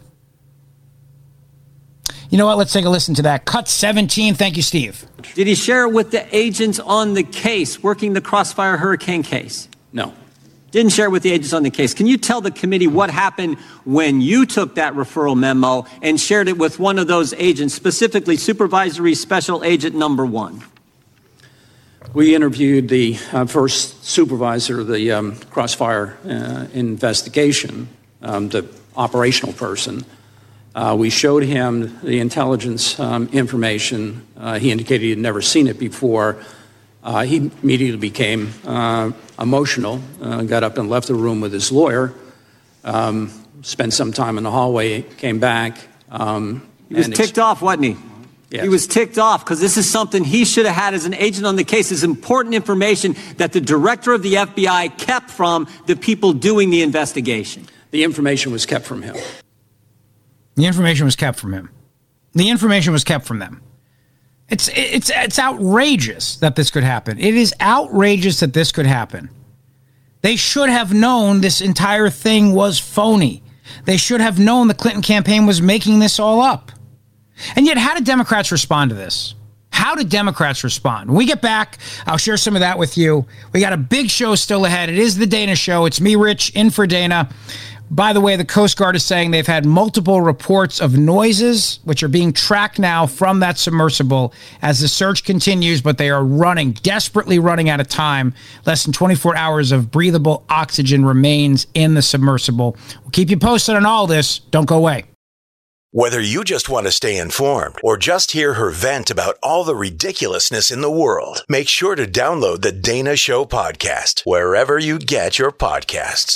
You know what? Let's take a listen to that. Cut seventeen. Thank you, Steve. Did he share it with the agents on the case, working the Crossfire Hurricane case? No. Didn't share it with the agents on the case. Can you tell the committee what happened when you took that referral memo and shared it with one of those agents, specifically Supervisory Special Agent Number One? We interviewed the uh, first supervisor of the um, Crossfire uh, investigation, um, the operational person. Uh, we showed him the intelligence um, information. Uh, he indicated he had never seen it before. Uh, he immediately became uh, emotional, uh, got up and left the room with his lawyer, um, spent some time in the hallway, came back. Um, he was ticked ex- off, wasn't he? Yes. He was ticked off because this is something he should have had as an agent on the case. This is important information that the director of the F B I kept from the people doing the investigation. The information was kept from him. The information was kept from him. The information was kept from them. It's it's it's outrageous that this could happen. It is outrageous that this could happen. They should have known this entire thing was phony. They should have known the Clinton campaign was making this all up. And yet, how did Democrats respond to this? How did Democrats respond? When we get back, I'll share some of that with you. We got a big show still ahead. It is the Dana Show. It's me, Rich, in for Dana. By the way, the Coast Guard is saying they've had multiple reports of noises, which are being tracked now from that submersible as the search continues, but they are running, desperately running out of time. Less than twenty-four hours of breathable oxygen remains in the submersible. We'll keep you posted on all this. Don't go away. Whether you just want to stay informed or just hear her vent about all the ridiculousness in the world, make sure to download the Dana Show podcast wherever you get your podcasts.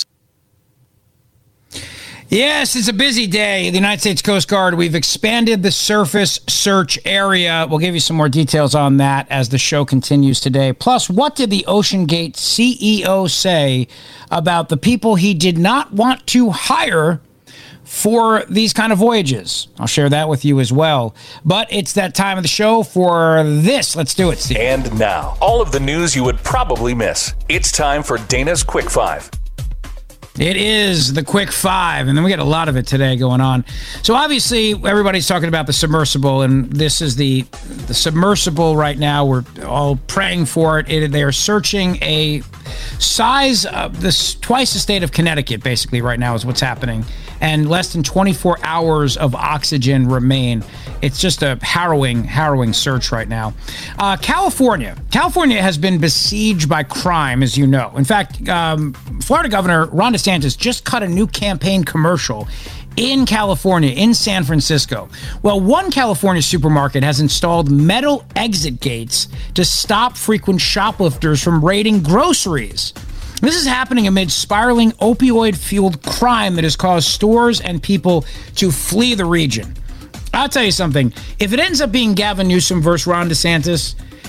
Yes, it's a busy day. The United States Coast Guard, we've expanded the surface search area. We'll give you some more details on that as the show continues today. Plus, what did the OceanGate C E O say about the people he did not want to hire for these kind of voyages? I'll share that with you as well. But it's that time of the show for this. Let's do it, Steve. And now, all of the news you would probably miss. It's time for Dana's Quick Five. It is the Quick Five, and then we got a lot of it today going on. So obviously, everybody's talking about the submersible, and this is the the submersible right now. We're all praying for it. it they are searching a size of this twice the state of Connecticut, basically, right now is what's happening. And less than twenty-four hours of oxygen remain. It's just a harrowing, harrowing search right now. Uh, California. California has been besieged by crime, as you know. In fact, um, Florida Governor Ron DeSantis just cut a new campaign commercial in California, in San Francisco. Well, one California supermarket has installed metal exit gates to stop frequent shoplifters from raiding groceries. This is happening amid spiraling opioid-fueled crime that has caused stores and people to flee the region. I'll tell you something. If it ends up being Gavin Newsom versus Ron DeSantis,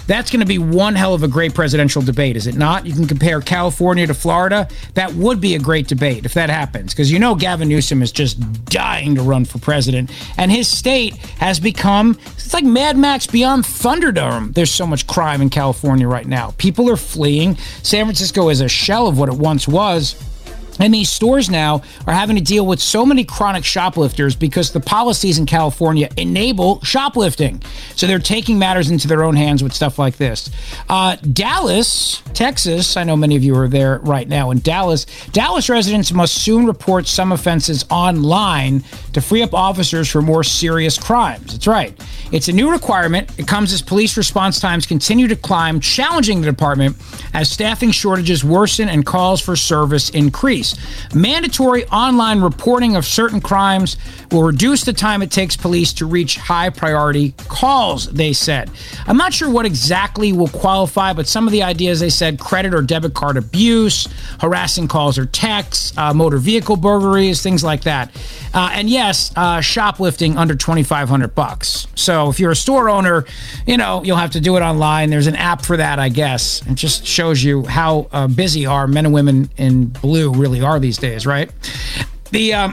That's going to be one hell of a great presidential debate, is it not? You can compare California to Florida. That would be a great debate if that happens, because you know Gavin Newsom is just dying to run for president, and his state has become, it's like Mad Max Beyond Thunderdome. There's so much crime in California right now. People are fleeing. San Francisco is a shell of what it once was. And these stores now are having to deal with so many chronic shoplifters because the policies in California enable shoplifting. So they're taking matters into their own hands with stuff like this. Uh, Dallas, Texas, I know many of you are there right now in Dallas. Dallas residents must soon report some offenses online to free up officers for more serious crimes. That's right. It's a new requirement. It comes as police response times continue to climb, challenging the department as staffing shortages worsen and calls for service increase. Mandatory online reporting of certain crimes will reduce the time it takes police to reach high priority calls, they said. I'm not sure what exactly will qualify, but some of the ideas they said: credit or debit card abuse, harassing calls or texts, uh, motor vehicle burglaries, things like that. Uh, and yes, uh, shoplifting under twenty-five hundred bucks. So if you're a store owner, you know, you'll have to do it online. There's an app for that, I guess. It just shows you how uh, busy our men and women in blue really are these days, right? The um,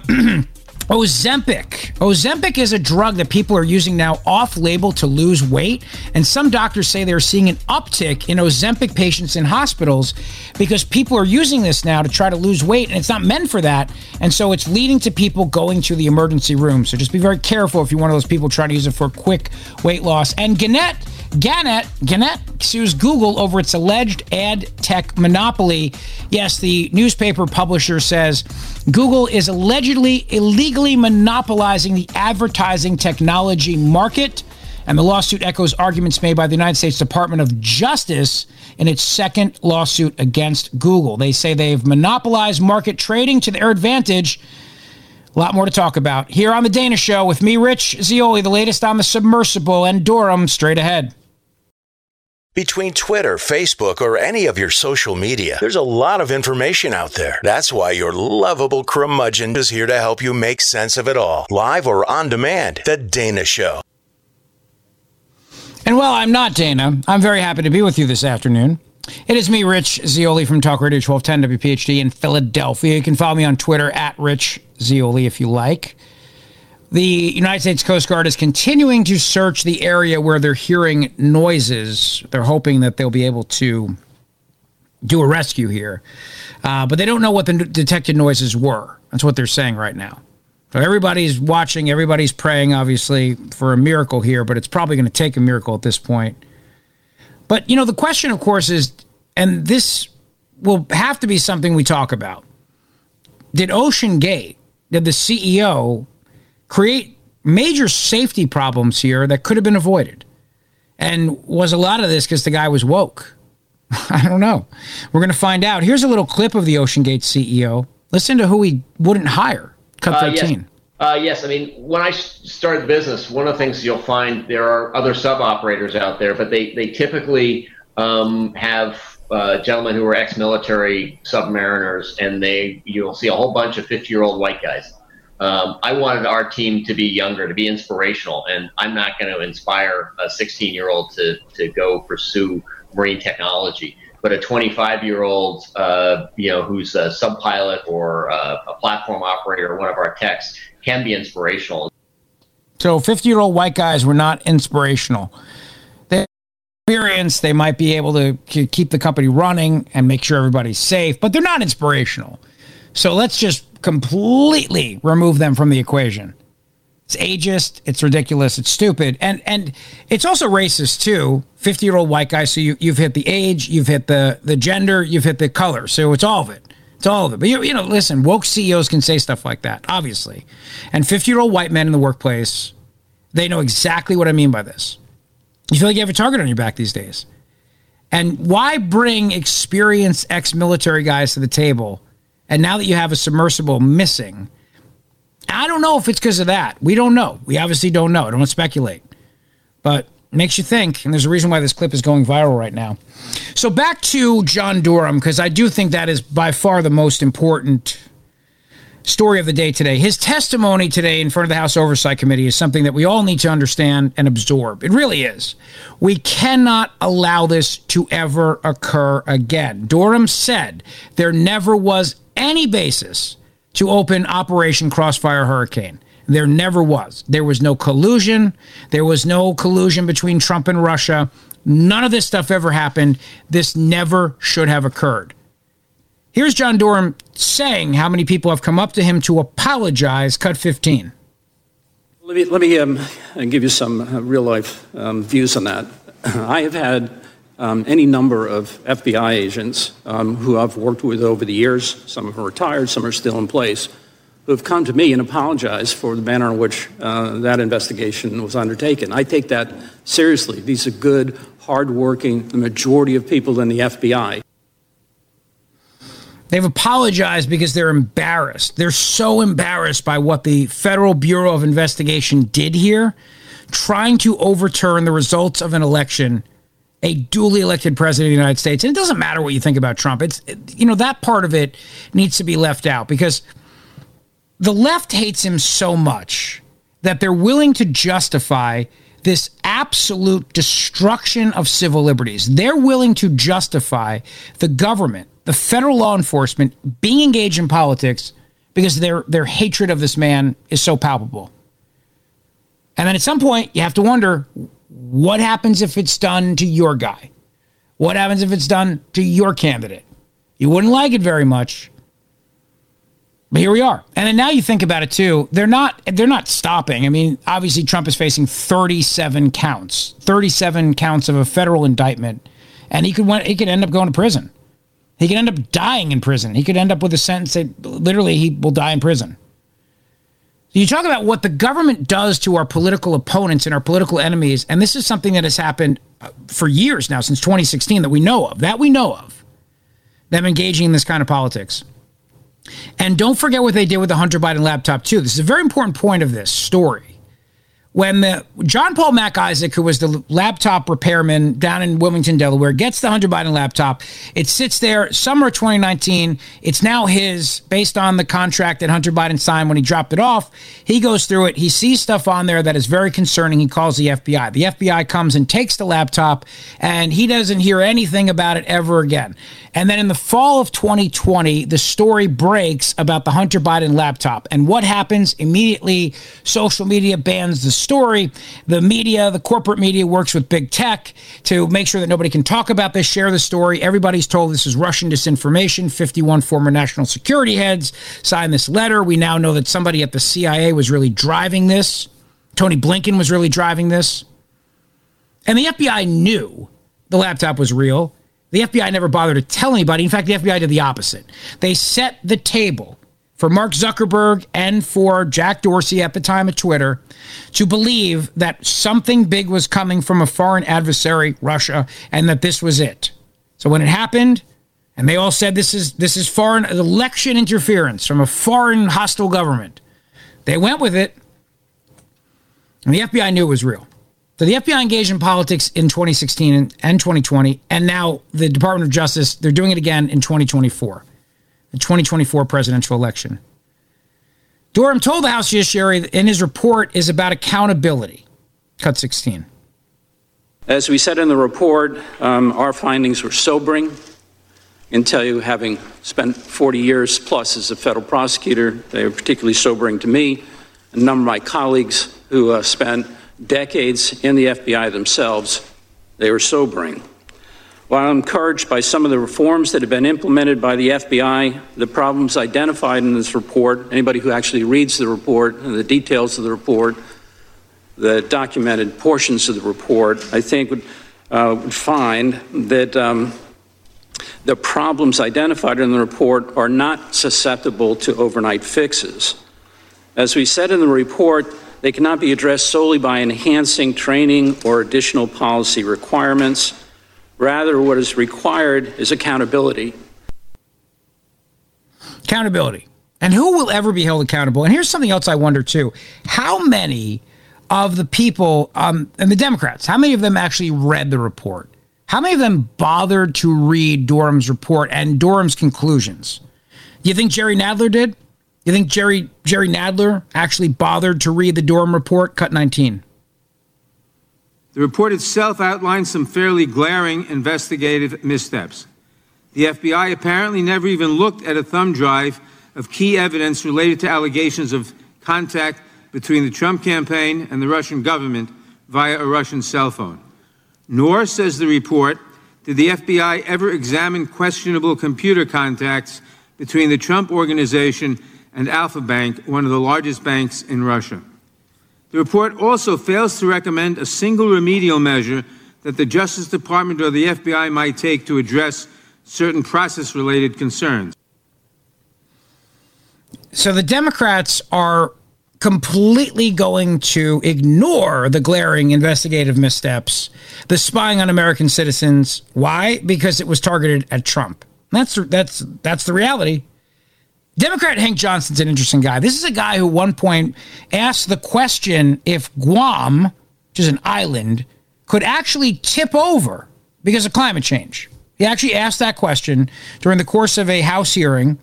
Ozempic. Ozempic is a drug that people are using now off-label to lose weight, and some doctors say they're seeing an uptick in Ozempic patients in hospitals because people are using this now to try to lose weight, and it's not meant for that, and so it's leading to people going to the emergency room. So just be very careful if you're one of those people trying to use it for quick weight loss. And Gannett, Gannett, Gannett sues Google over its alleged ad tech monopoly. Yes, the newspaper publisher says Google is allegedly illegally monopolizing the advertising technology market, and the lawsuit echoes arguments made by the United States Department of Justice in its second lawsuit against Google. They say they've monopolized market trading to their advantage. A lot more to talk about here on The Dana Show with me, Rich Zeoli, the latest on the submersible and Durham, straight ahead. Between Twitter, Facebook, or any of your social media, there's a lot of information out there. That's why your lovable curmudgeon is here to help you make sense of it all. Live or on demand, The Dana Show. And well, I'm not Dana. I'm very happy to be with you this afternoon. It is me, Rich Zeoli from Talk Radio twelve ten W P H D in Philadelphia. You can follow me on Twitter at Rich Zeoli if you like. The United States Coast Guard is continuing to search the area where they're hearing noises. They're hoping that they'll be able to do a rescue here. Uh, but they don't know what the detected noises were. That's what they're saying right now. So everybody's watching, everybody's praying, obviously, for a miracle here, but it's probably going to take a miracle at this point. But, you know, the question, of course, is, and this will have to be something we talk about. Did OceanGate, did the C E O create major safety problems here that could have been avoided? And was a lot of this because the guy was woke? I don't know. We're going to find out. Here's a little clip of the OceanGate C E O. Listen to who he wouldn't hire. Cut thirteen. Uh, yes. Uh, yes, I mean, when I started the business, one of the things you'll find, there are other sub-operators out there, but they, they typically um, have uh, gentlemen who are ex-military submariners, and they you'll see a whole bunch of fifty-year-old white guys. Um, I wanted our team to be younger, to be inspirational, and I'm not going to inspire a sixteen-year-old to, to go pursue marine technology. But a twenty-five-year-old, uh, you know, who's a sub-pilot or uh, a platform operator or one of our techs can be inspirational. So fifty-year-old white guys were not inspirational. They experience, they might be able to keep the company running and make sure everybody's safe, but they're not inspirational. So let's just completely remove them from the equation. It's ageist, it's ridiculous, it's stupid, and and it's also racist too. fifty-year-old white guy, so you, you've hit the age, you've hit the, the gender, you've hit the color, so it's all of it. It's all of it. But, you, you know, listen, woke C E Os can say stuff like that, obviously. And fifty-year-old white men in the workplace, they know exactly what I mean by this. You feel like you have a target on your back these days. And why bring experienced ex-military guys to the table, and now that you have a submersible missing? I don't know if it's because of that. We don't know. We obviously don't know. I don't want to speculate. But it makes you think, and there's a reason why this clip is going viral right now. So back to John Durham, because I do think that is by far the most important story of the day today. His testimony today in front of the House Oversight Committee is something that we all need to understand and absorb. It really is. We cannot allow this to ever occur again. Durham said there never was any basis to open Operation Crossfire Hurricane. There never was. There was no collusion. There was no collusion between Trump and Russia. None of this stuff ever happened. This never should have occurred. Here's John Durham saying how many people have come up to him to apologize. Cut fifteen. Let me, let me um, give you some uh, real-life um, views on that. I have had um, any number of F B I agents um, who I've worked with over the years. Some of them are retired, some are still in place, who have come to me and apologized for the manner in which uh, that investigation was undertaken. I take that seriously. These are good, hardworking, the majority of people in the F B I. They've apologized because they're embarrassed. They're so embarrassed by what the Federal Bureau of Investigation did here, trying to overturn the results of an election, a duly elected president of the United States. And it doesn't matter what you think about Trump. It's, you know, that part of it needs to be left out because the left hates him so much that they're willing to justify this absolute destruction of civil liberties. They're willing to justify the government, the federal law enforcement, being engaged in politics because their their hatred of this man is so palpable. And then at some point, you have to wonder, what happens if it's done to your guy? What happens if it's done to your candidate? You wouldn't like it very much. But here we are. And then now you think about it too, they're not they're not stopping. I mean, obviously Trump is facing thirty-seven counts, thirty-seven counts of a federal indictment, and he could he could end up going to prison. He could end up dying in prison. He could end up with a sentence that literally he will die in prison. You talk about what the government does to our political opponents and our political enemies, and this is something that has happened for years now, since twenty sixteen, that we know of, that we know of, them engaging in this kind of politics. And don't forget what they did with the Hunter Biden laptop, too. This is a very important point of this story. When the John Paul Mac Isaac, who was the laptop repairman down in Wilmington, Delaware, gets the Hunter Biden laptop, it sits there summer of twenty nineteen. It's now his, based on the contract that Hunter Biden signed when he dropped it off. He goes through it. He sees stuff on there that is very concerning. He calls the F B I. The F B I comes and takes the laptop, and he doesn't hear anything about it ever again. And then in the fall of twenty twenty, the story breaks about the Hunter Biden laptop. And what happens? Immediately, social media bans the story. The media, the corporate media, works with big tech to make sure that nobody can talk about this, share the story. Everybody's told this is Russian disinformation. fifty-one former national security heads signed this letter. We now know that somebody at the C I A was really driving this. Tony Blinken was really driving this. And the F B I knew the laptop was real. The F B I never bothered to tell anybody. In fact, the F B I did the opposite. They set the table for Mark Zuckerberg and for Jack Dorsey at the time at Twitter to believe that something big was coming from a foreign adversary, Russia, and that this was it. So when it happened, and they all said this is this is foreign election interference from a foreign hostile government, they went with it, and the F B I knew it was real. So the F B I engaged in politics in twenty sixteen and twenty twenty, and now the Department of Justice, they're doing it again in twenty twenty-four, the twenty twenty-four presidential election. Durham told the House Judiciary in his report is about accountability. Cut sixteen. As we said in the report, um, our findings were sobering. I can tell you, having spent forty years plus as a federal prosecutor, they were particularly sobering to me. A number of my colleagues who uh, spent decades in the F B I themselves, they were sobering. While I'm encouraged by some of the reforms that have been implemented by the F B I, the problems identified in this report, anybody who actually reads the report and the details of the report, the documented portions of the report, I think would, uh, would find that um, the problems identified in the report are not susceptible to overnight fixes. As we said in the report, they cannot be addressed solely by enhancing training or additional policy requirements. Rather, what is required is accountability. Accountability. And who will ever be held accountable? And here's something else I wonder, too. How many of the people, um, and the Democrats, how many of them actually read the report? How many of them bothered to read Durham's report and Durham's conclusions? Do you think Jerry Nadler did? You think Jerry Jerry Nadler actually bothered to read the Durham report? Cut nineteen. The report itself outlines some fairly glaring investigative missteps. The F B I apparently never even looked at a thumb drive of key evidence related to allegations of contact between the Trump campaign and the Russian government via a Russian cell phone. Nor, says the report, did the F B I ever examine questionable computer contacts between the Trump Organization and Alfa Bank, one of the largest banks in Russia. The report also fails to recommend a single remedial measure that the Justice Department or the F B I might take to address certain process-related concerns. So the Democrats are completely going to ignore the glaring investigative missteps, the spying on American citizens. Why? Because it was targeted at Trump. That's that's that's the reality. Democrat Hank Johnson's an interesting guy. This is a guy who at one point asked the question if Guam, which is an island, could actually tip over because of climate change. He actually asked that question during the course of a House hearing.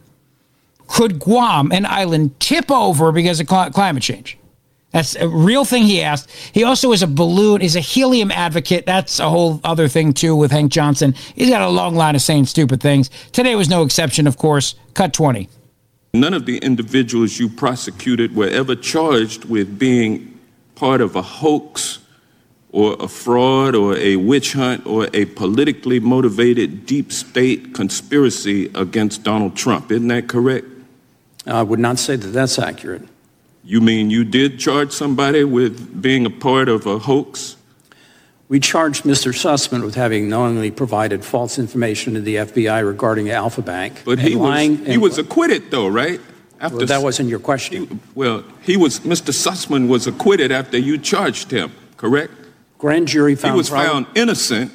Could Guam, an island, tip over because of cl- climate change? That's a real thing he asked. He also is a balloon, is a helium advocate. That's a whole other thing, too, with Hank Johnson. He's got a long line of saying stupid things. Today was no exception, of course. Cut twenty. None of the individuals you prosecuted were ever charged with being part of a hoax or a fraud or a witch hunt or a politically motivated deep state conspiracy against Donald Trump. Isn't that correct? I would not say that that's accurate. You mean you did charge somebody with being a part of a hoax? We charged Mister Sussman with having knowingly provided false information to the F B I regarding Alfa Bank. But he was, he was acquitted, though, right? After well, that wasn't your question. He, well, he was. Mister Sussman was acquitted after you charged him, correct? Grand jury found he was prob- found innocent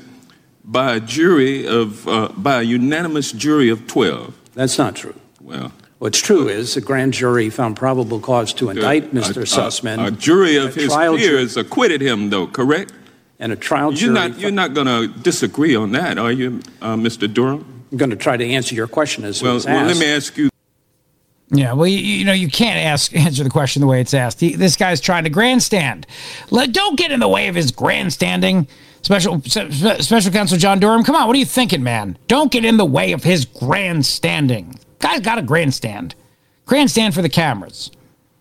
by a jury of uh, by a unanimous jury of twelve. That's not true. Well, what's true is the grand jury found probable cause to indict Mister A, Sussman. A, a jury of a his peers ju- acquitted him, though, correct? And a trial you're jury. Not, you're not going to disagree on that, are you, uh, Mister Durham? I'm going to try to answer your question as well. it was Well, asked. let me ask you. Yeah, well, you, you know, you can't ask answer the question the way it's asked. He, this guy's trying to grandstand. Let, don't get in the way of his grandstanding. Special Special Counsel John Durham, come on, what are you thinking, man? Don't get in the way of his grandstanding. Guy's got a grandstand. Grandstand for the cameras.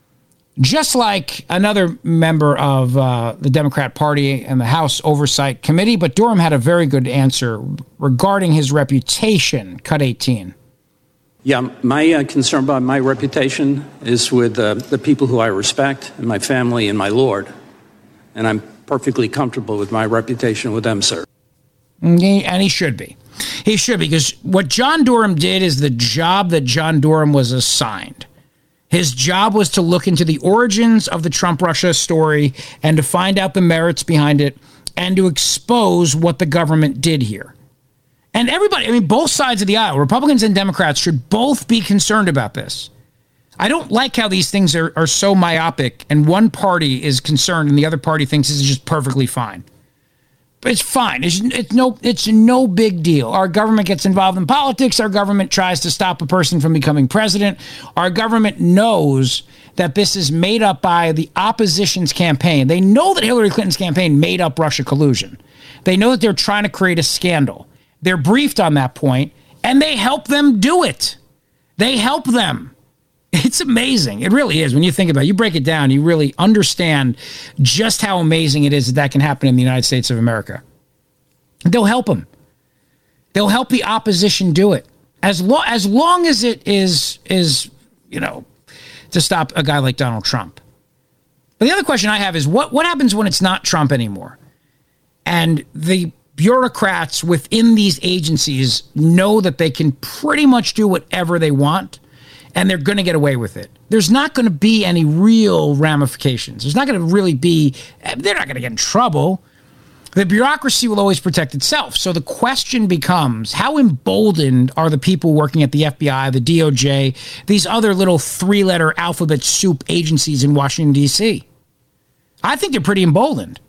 Just like another member of uh, the Democrat Party and the House Oversight Committee, but Durham had a very good answer regarding his reputation. Cut eighteen. Yeah, my uh, concern about my reputation is with uh, the people who I respect and my family and my Lord. And I'm perfectly comfortable with my reputation with them, sir. And he, and he should be. He should be, because what John Durham did is the job that John Durham was assigned. His job was to look into the origins of the Trump-Russia story and to find out the merits behind it and to expose what the government did here. And everybody, I mean, both sides of the aisle, Republicans and Democrats, should both be concerned about this. I don't like how these things are, are so myopic and one party is concerned and the other party thinks this is just perfectly fine. But it's fine. It's, it's no it's no big deal. Our government gets involved in politics. Our government tries to stop a person from becoming president. Our government knows that this is made up by the opposition's campaign. They know that Hillary Clinton's campaign made up Russia collusion. They know that they're trying to create a scandal. They're briefed on that point, and they help them do it. They help them. It's amazing. It really is. When you think about it, you break it down, you really understand just how amazing it is that that can happen in the United States of America. They'll help them. They'll help the opposition do it. As, lo- as long as it is, is, you know, to stop a guy like Donald Trump. But the other question I have is, what, what happens when it's not Trump anymore? And the bureaucrats within these agencies know that they can pretty much do whatever they want, and they're going to get away with it. There's not going to be any real ramifications. There's not going to really be, they're not going to get in trouble. The bureaucracy will always protect itself. So the question becomes, how emboldened are the people working at the F B I, the D O J, these other little three-letter alphabet soup agencies in Washington, D C? I think they're pretty emboldened.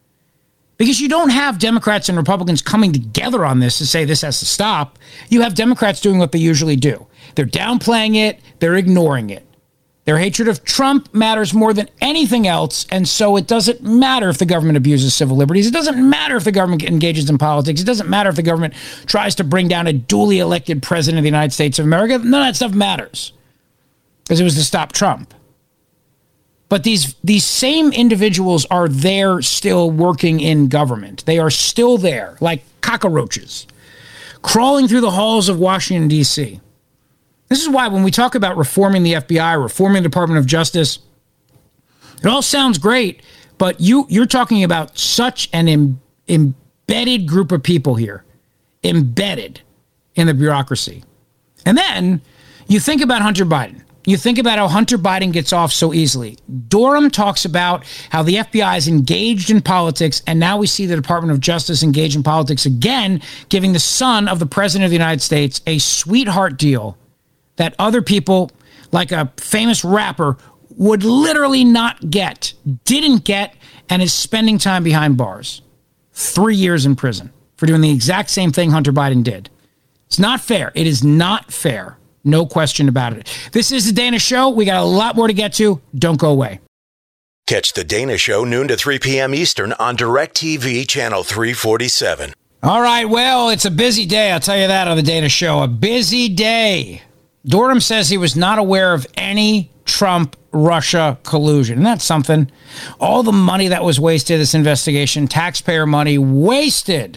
Because you don't have Democrats and Republicans coming together on this to say this has to stop. You have Democrats doing what they usually do. They're downplaying it. They're ignoring it. Their hatred of Trump matters more than anything else, and so it doesn't matter if the government abuses civil liberties. It doesn't matter if the government engages in politics. It doesn't matter if the government tries to bring down a duly elected president of the United States of America. None of that stuff matters because it was to stop Trump. But these these same individuals are there still working in government. They are still there, like cockroaches, crawling through the halls of Washington, D C This is why when we talk about reforming the F B I, reforming the Department of Justice, it all sounds great, but you, you're talking about such an em, embedded group of people here, embedded in the bureaucracy. And then you think about Hunter Biden. You think about how Hunter Biden gets off so easily. Durham talks about how the F B I is engaged in politics, and now we see the Department of Justice engaged in politics again, giving the son of the President of the United States a sweetheart deal that other people, like a famous rapper, would literally not get, didn't get, and is spending time behind bars. Three years in prison for doing the exact same thing Hunter Biden did. It's not fair. It is not fair. No question about it. This is The Dana Show. We got a lot more to get to. Don't go away. Catch The Dana Show noon to three p.m. Eastern on DirecTV Channel three forty-seven. All right, well, it's a busy day. I'll tell you that on The Dana Show. A busy day. Durham says he was not aware of any Trump-Russia collusion. And that's something. All the money that was wasted, this investigation, taxpayer money wasted.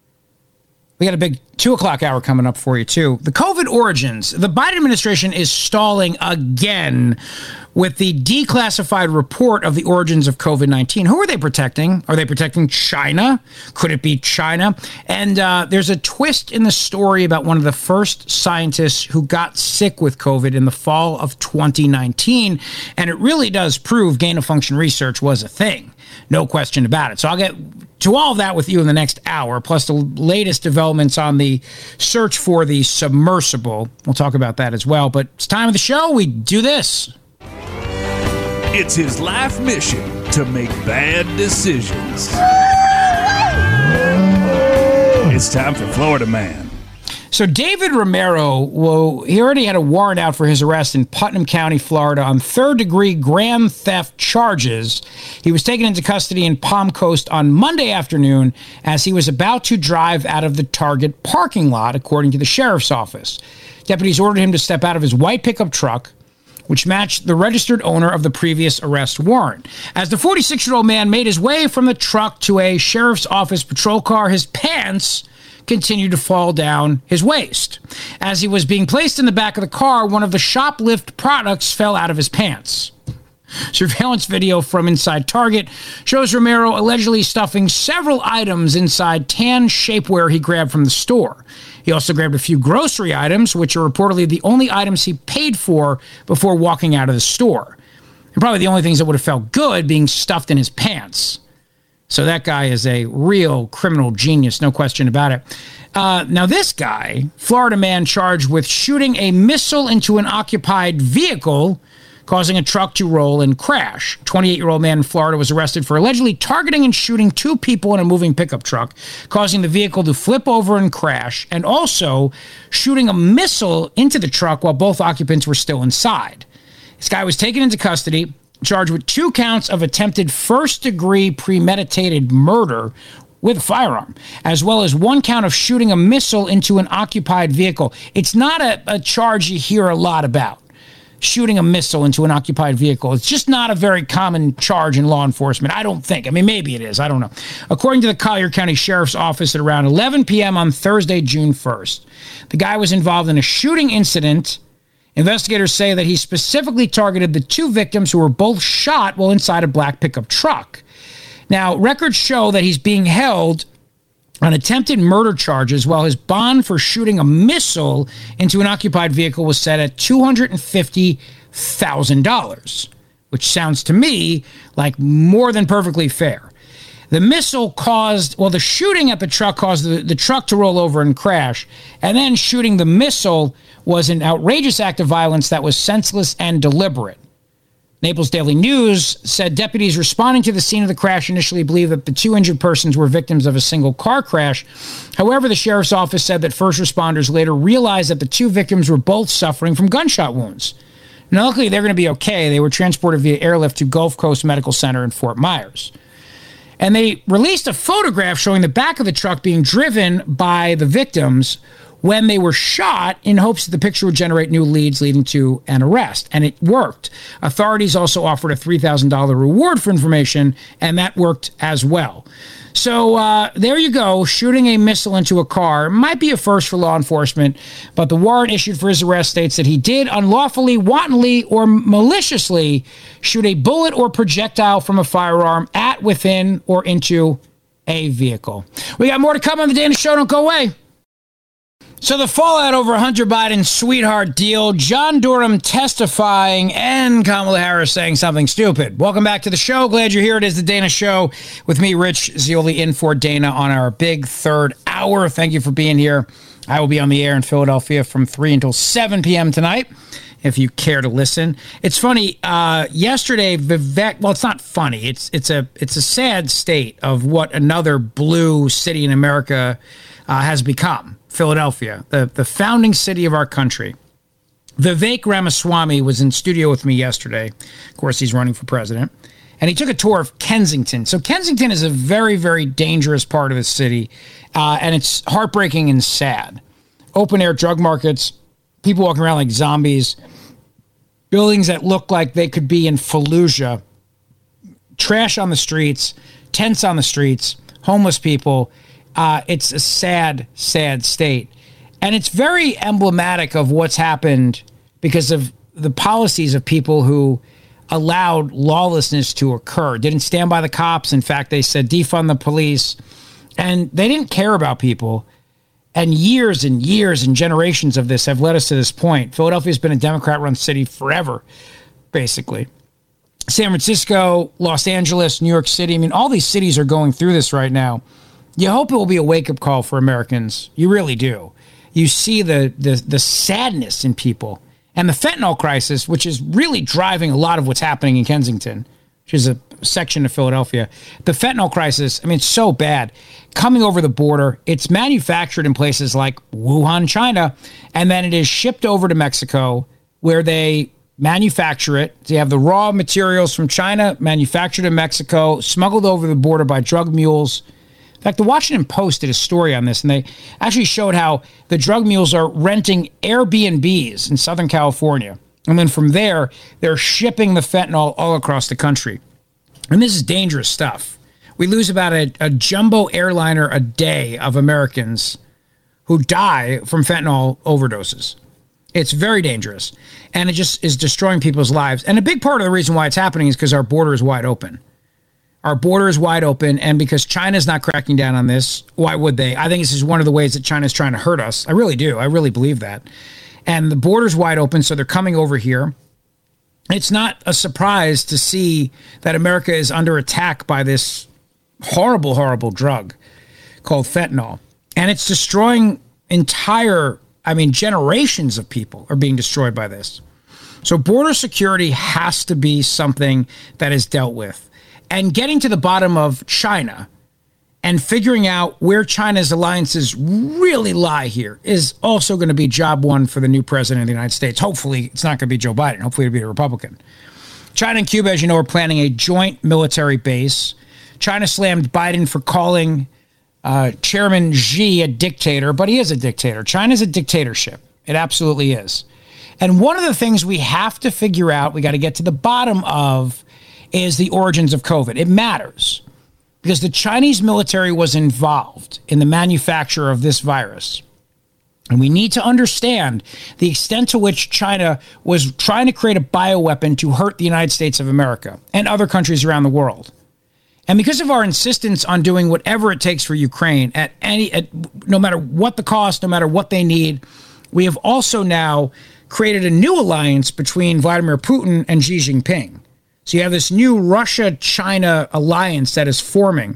We got a big two o'clock hour coming up for you, too. The COVID origins. The Biden administration is stalling again with the declassified report of the origins of COVID nineteen. Who are they protecting? Are they protecting China? Could it be China? And uh, there's a twist in the story about one of the first scientists who got sick with COVID in the fall of twenty nineteen. And it really does prove gain-of-function research was a thing. No question about it. So I'll get to all of that with you in the next hour, plus the latest developments on the search for the submersible. We'll talk about that as well. But it's time of the show. We do this. It's his life mission to make bad decisions. It's time for Florida Man. So David Romero, well, he already had a warrant out for his arrest in Putnam County, Florida on third-degree grand theft charges. He was taken into custody in Palm Coast on Monday afternoon as he was about to drive out of the Target parking lot, according to the sheriff's office. Deputies ordered him to step out of his white pickup truck, which matched the registered owner of the previous arrest warrant. As the forty-six-year-old man made his way from the truck to a sheriff's office patrol car, his pants continued to fall down his waist. As he was being placed in the back of the car, one of the shoplift products fell out of his pants. Surveillance video from inside Target shows Romero allegedly stuffing several items inside tan shapewear he grabbed from the store. He also grabbed a few grocery items, which are reportedly the only items he paid for before walking out of the store. And probably the only things that would have felt good being stuffed in his pants. So that guy is a real criminal genius, no question about it. Uh, now this guy, Florida man charged with shooting a missile into an occupied vehicle, causing a truck to roll and crash. twenty-eight-year-old man in Florida was arrested for allegedly targeting and shooting two people in a moving pickup truck, causing the vehicle to flip over and crash, and also shooting a missile into the truck while both occupants were still inside. This guy was taken into custody, charged with two counts of attempted first-degree premeditated murder with a firearm, as well as one count of shooting a missile into an occupied vehicle. It's not a, a charge you hear a lot about, shooting a missile into an occupied vehicle. It's just not a very common charge in law enforcement, I don't think. I mean, maybe it is. I don't know. According to the Collier County Sheriff's Office, at around eleven p.m. on Thursday, June first, the guy was involved in a shooting incident. Investigators say that he specifically targeted the two victims who were both shot while inside a black pickup truck. Now, records show that he's being held on attempted murder charges while his bond for shooting a missile into an occupied vehicle was set at two hundred fifty thousand dollars, which sounds to me like more than perfectly fair. The missile caused, well, the shooting at the truck caused the, the truck to roll over and crash, and then shooting the missile was an outrageous act of violence that was senseless and deliberate. Naples Daily News said deputies responding to the scene of the crash initially believed that the two injured persons were victims of a single car crash. However, the sheriff's office said that first responders later realized that the two victims were both suffering from gunshot wounds. Now, luckily, they're going to be okay. They were transported via airlift to Gulf Coast Medical Center in Fort Myers. And they released a photograph showing the back of the truck being driven by the victims when they were shot in hopes that the picture would generate new leads leading to an arrest. And it worked. Authorities also offered a three thousand dollars reward for information, and that worked as well. So uh, there you go, shooting a missile into a car. Might be a first for law enforcement, but the warrant issued for his arrest states that he did unlawfully, wantonly, or maliciously shoot a bullet or projectile from a firearm at, within, or into a vehicle. We got more to come on the Dana Show. Don't go away. So the fallout over Hunter Biden's sweetheart deal, John Durham testifying, and Kamala Harris saying something stupid. Welcome back to the show. Glad you're here. It is the Dana Show with me, Rich Zeoli, in for Dana on our big third hour. Thank you for being here. I will be on the air in Philadelphia from three until seven p.m. tonight, if you care to listen. It's funny. Uh, yesterday, Vivek. Well, it's not funny. It's it's a it's a sad state of what another blue city in America uh, has become. Philadelphia, the, the founding city of our country. Vivek Ramaswamy was in studio with me yesterday. Of course, he's running for president. And he took a tour of Kensington. So Kensington is a very, very dangerous part of the city. Uh, and it's heartbreaking and sad. Open-air drug markets, people walking around like zombies, buildings that look like they could be in Fallujah, trash on the streets, tents on the streets, homeless people. Uh, it's a sad, sad state. And it's very emblematic of what's happened because of the policies of people who allowed lawlessness to occur. Didn't stand by the cops. In fact, they said defund the police. And they didn't care about people. And years and years and generations of this have led us to this point. Philadelphia's been a Democrat-run city forever, basically. San Francisco, Los Angeles, New York City. I mean, all these cities are going through this right now. You hope it will be a wake-up call for Americans. You really do. You see the, the the sadness in people. And the fentanyl crisis, which is really driving a lot of what's happening in Kensington, which is a section of Philadelphia. The fentanyl crisis, I mean, it's so bad. Coming over the border, it's manufactured in places like Wuhan, China, and then it is shipped over to Mexico, where they manufacture it. So you have the raw materials from China, manufactured in Mexico, smuggled over the border by drug mules. In fact, the Washington Post did a story on this, and they actually showed how the drug mules are renting Airbnbs in Southern California. And then from there, they're shipping the fentanyl all across the country. And this is dangerous stuff. We lose about a, a jumbo airliner a day of Americans who die from fentanyl overdoses. It's very dangerous. And it just is destroying people's lives. And a big part of the reason why it's happening is because our border is wide open. Our border is wide open, and because China's not cracking down on this, why would they? I think this is one of the ways that China's trying to hurt us. I really do. I really believe that. And the border's wide open, so they're coming over here. It's not a surprise to see that America is under attack by this horrible, horrible drug called fentanyl. And it's destroying entire, I mean, generations of people are being destroyed by this. So border security has to be something that is dealt with. And getting to the bottom of China and figuring out where China's alliances really lie here is also going to be job one for the new president of the United States. Hopefully, it's not going to be Joe Biden. Hopefully, it'll be a Republican. China and Cuba, as you know, are planning a joint military base. China slammed Biden for calling uh, Chairman Xi a dictator, but he is a dictator. China's a dictatorship. It absolutely is. And one of the things we have to figure out, we got to get to the bottom of, is the origins of COVID. It matters because the Chinese military was involved in the manufacture of this virus. And we need to understand the extent to which China was trying to create a bioweapon to hurt the United States of America and other countries around the world. And because of our insistence on doing whatever it takes for Ukraine at any, at, no matter what the cost, no matter what they need, we have also now created a new alliance between Vladimir Putin and Xi Jinping. So you have this new Russia-China alliance that is forming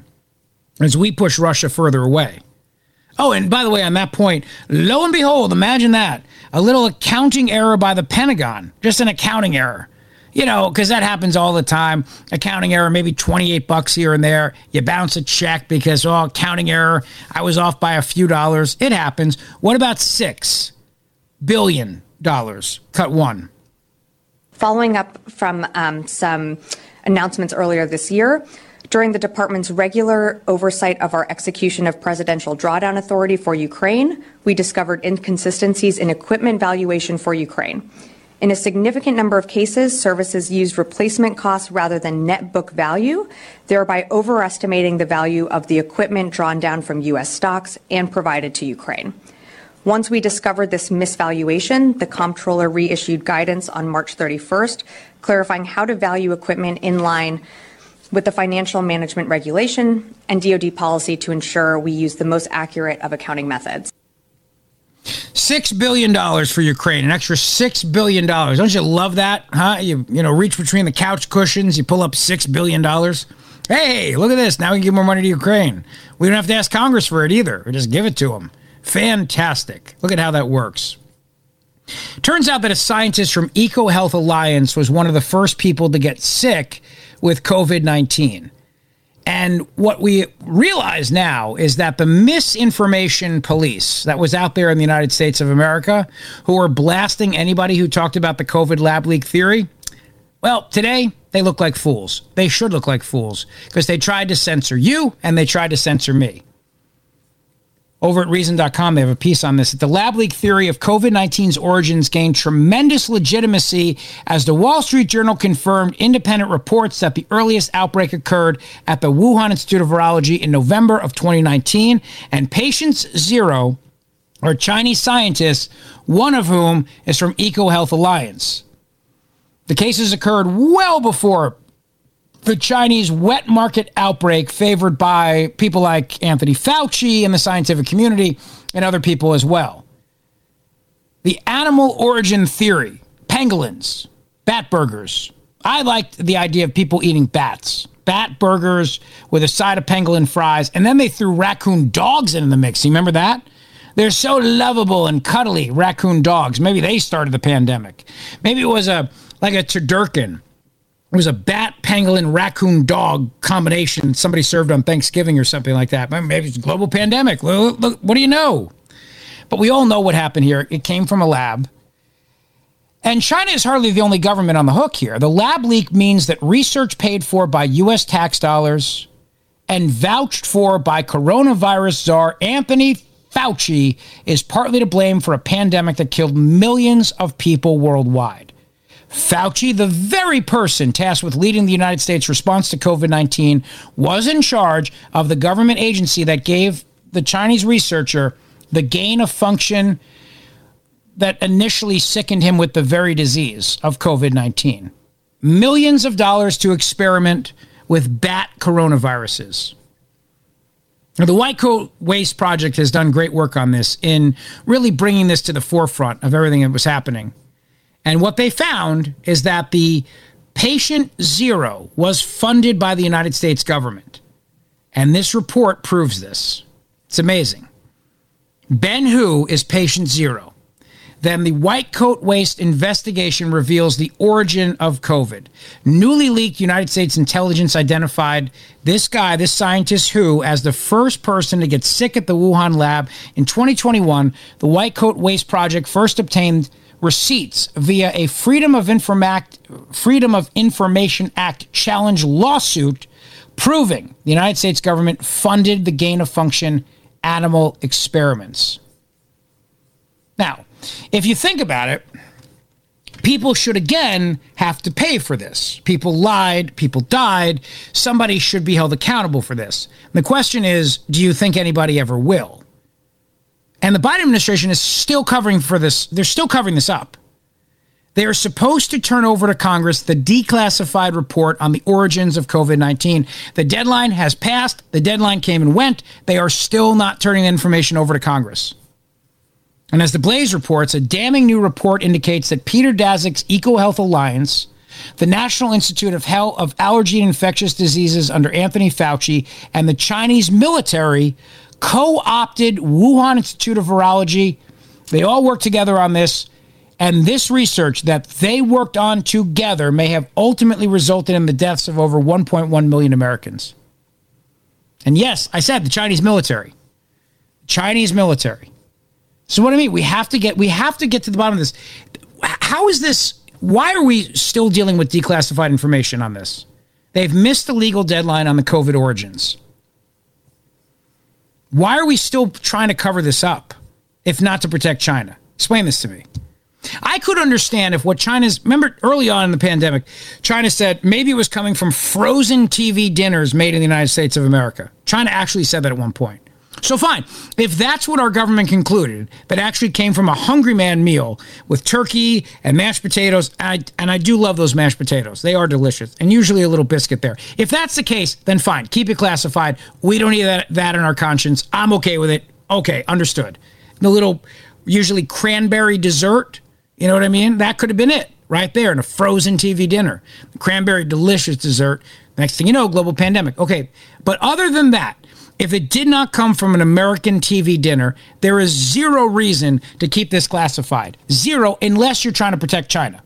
as we push Russia further away. Oh, and by the way, on that point, lo and behold, imagine that. A little accounting error by the Pentagon. Just an accounting error. You know, because that happens all the time. Accounting error, maybe twenty-eight bucks here and there. You bounce a check because, oh, accounting error, I was off by a few dollars. It happens. What about six billion dollars? Cut one. Following up from um, some announcements earlier this year, during the department's regular oversight of our execution of Presidential Drawdown Authority for Ukraine, we discovered inconsistencies in equipment valuation for Ukraine. In a significant number of cases, services used replacement costs rather than net book value, thereby overestimating the value of the equipment drawn down from U S stocks and provided to Ukraine. Once we discovered this misvaluation, the comptroller reissued guidance on March thirty-first, clarifying how to value equipment in line with the Financial Management Regulation and D O D policy to ensure we use the most accurate of accounting methods. Six billion dollars for Ukraine, an extra six billion dollars. Don't you love that? Huh? You you know, reach between the couch cushions, you pull up six billion dollars. Hey, look at this. Now we can give more money to Ukraine. We don't have to ask Congress for it either. We just give it to them. Fantastic. Look at how that works. Turns out that a scientist from EcoHealth Alliance was one of the first people to get sick with COVID nineteen. And what we realize now is that the misinformation police that was out there in the United States of America, who were blasting anybody who talked about the COVID lab leak theory, well, today they look like fools. They should look like fools because they tried to censor you and they tried to censor me. Over at reason dot com, they have a piece on this. The lab leak theory of COVID nineteen's origins gained tremendous legitimacy as the Wall Street Journal confirmed independent reports that the earliest outbreak occurred at the Wuhan Institute of Virology in November of twenty nineteen, and patients zero are Chinese scientists, one of whom is from EcoHealth Alliance. The cases occurred well before the Chinese wet market outbreak favored by people like Anthony Fauci and the scientific community and other people as well. The animal origin theory, pangolins, bat burgers. I liked the idea of people eating bats. Bat burgers with a side of pangolin fries, and then they threw raccoon dogs into the mix. You remember that? They're so lovable and cuddly, raccoon dogs. Maybe they started the pandemic. Maybe it was a like a turducken. It was a bat, pangolin, raccoon, dog combination somebody served on Thanksgiving or something like that. Maybe it's a global pandemic. Look, look, what do you know? But we all know what happened here. It came from a lab. And China is hardly the only government on the hook here. The lab leak means that research paid for by U S tax dollars and vouched for by coronavirus czar Anthony Fauci is partly to blame for a pandemic that killed millions of people worldwide. Fauci, the very person tasked with leading the United States response to COVID nineteen, was in charge of the government agency that gave the Chinese researcher the gain of function that initially sickened him with the very disease of COVID nineteen. Millions of dollars to experiment with bat coronaviruses. Now, the White Coat Waste Project has done great work on this in really bringing this to the forefront of everything that was happening. And what they found is that the patient zero was funded by the United States government. And this report proves this. It's amazing. Ben Hu is patient zero. Then the White Coat Waste investigation reveals the origin of COVID. Newly leaked United States intelligence identified this guy, this scientist Hu, as the first person to get sick at the Wuhan lab. In twenty twenty-one, the White Coat Waste Project first obtained receipts via a Freedom of Informa- Freedom of Information Act challenge lawsuit proving the United States government funded the gain-of-function animal experiments. Now, if you think about it, people should again have to pay for this. People lied, people died, somebody should be held accountable for this. And the question is, do you think anybody ever will? And the Biden administration is still covering for this. They're still covering this up. They are supposed to turn over to Congress the declassified report on the origins of COVID nineteen. The deadline has passed. The deadline came and went. They are still not turning the information over to Congress. And as the Blaze reports, a damning new report indicates that Peter Daszak's EcoHealth Alliance, the National Institute of Health of Allergy and Infectious Diseases under Anthony Fauci, and the Chinese military co-opted Wuhan Institute of Virology. They all worked together on this. And this research that they worked on together may have ultimately resulted in the deaths of over one point one million Americans. And yes, I said the Chinese military. Chinese military. So what I mean, we have to get we have to get to the bottom of this. How is this Why are we still dealing with declassified information on this? They've missed the legal deadline on the COVID origins. Why are we still trying to cover this up, if not to protect China? Explain this to me. I could understand if what China's, remember early on in the pandemic, China said maybe it was coming from frozen T V dinners made in the United States of America. China actually said that at one point. So fine, if that's what our government concluded, that actually came from a hungry man meal with turkey and mashed potatoes, and I, and I do love those mashed potatoes. They are delicious, and usually a little biscuit there. If that's the case, then fine, keep it classified. We don't need that, that in our conscience. I'm okay with it. Okay, understood. The little, usually cranberry dessert, you know what I mean? That could have been it right there in a frozen T V dinner. The cranberry delicious dessert. Next thing you know, global pandemic. Okay, but other than that, if it did not come from an American T V dinner, there is zero reason to keep this classified. Zero, unless you're trying to protect China.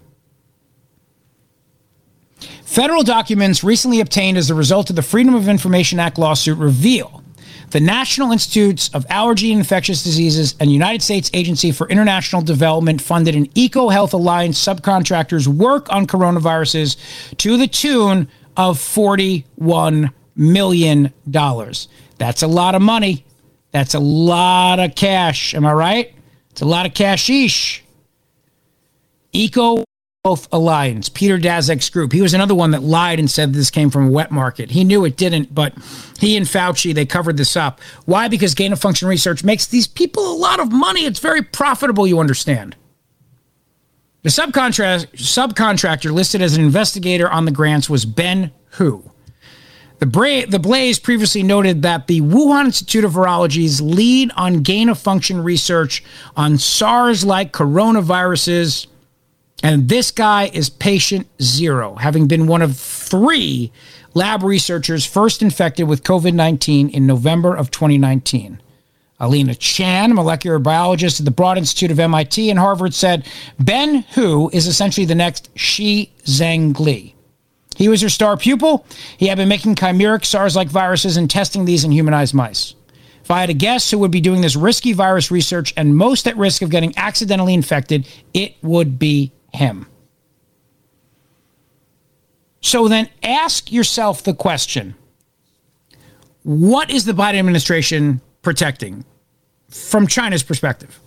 Federal documents recently obtained as a result of the Freedom of Information Act lawsuit reveal the National Institutes of Allergy and Infectious Diseases and United States Agency for International Development funded an EcoHealth Alliance subcontractor's work on coronaviruses to the tune of forty-one million dollars. That's a lot of money. That's a lot of cash. Am I right? It's a lot of cashish. EcoHealth Alliance, Peter Daszak's group. He was another one that lied and said this came from a wet market. He knew it didn't, but he and Fauci, they covered this up. Why? Because gain-of-function research makes these people a lot of money. It's very profitable, you understand. The subcontract, subcontractor listed as an investigator on the grants was Ben Hu. The, Bra- the Blaze previously noted that the Wuhan Institute of Virology's lead on gain-of-function research on SARS-like coronaviruses, and this guy is patient zero, having been one of three lab researchers first infected with COVID nineteen in November of twenty nineteen. Alina Chan, a molecular biologist at the Broad Institute of M I T and Harvard, said Ben Hu is essentially the next Shi Zhengli. He was her star pupil. He had been making chimeric SARS-like viruses and testing these in humanized mice. If I had to guess who would be doing this risky virus research and most at risk of getting accidentally infected, it would be him. So then ask yourself the question, what is the Biden administration protecting from China's perspective?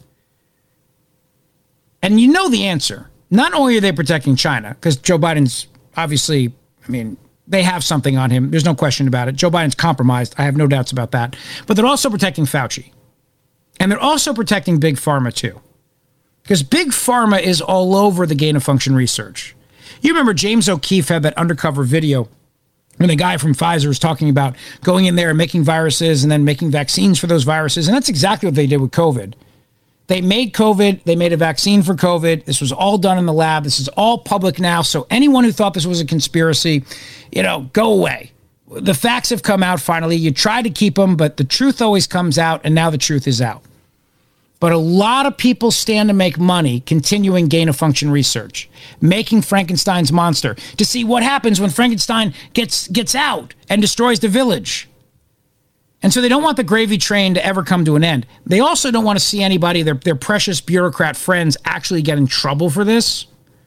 And you know the answer. Not only are they protecting China, because Joe Biden's obviously, I mean, they have something on him. There's no question about it. Joe Biden's compromised. I have no doubts about that. But they're also protecting Fauci. And they're also protecting Big Pharma, too. Because Big Pharma is all over the gain-of-function research. You remember James O'Keefe had that undercover video when the guy from Pfizer was talking about going in there and making viruses and then making vaccines for those viruses. And that's exactly what they did with COVID. They made COVID. They made a vaccine for COVID. This was all done in the lab. This is all public now. So anyone who thought this was a conspiracy, you know, go away. The facts have come out finally. You try to keep them, but the truth always comes out, and now the truth is out. But a lot of people stand to make money continuing gain-of-function research, making Frankenstein's monster, to see what happens when Frankenstein gets gets out and destroys the village. And so they don't want the gravy train to ever come to an end. They also don't want to see anybody, their, their precious bureaucrat friends, actually get in trouble for this.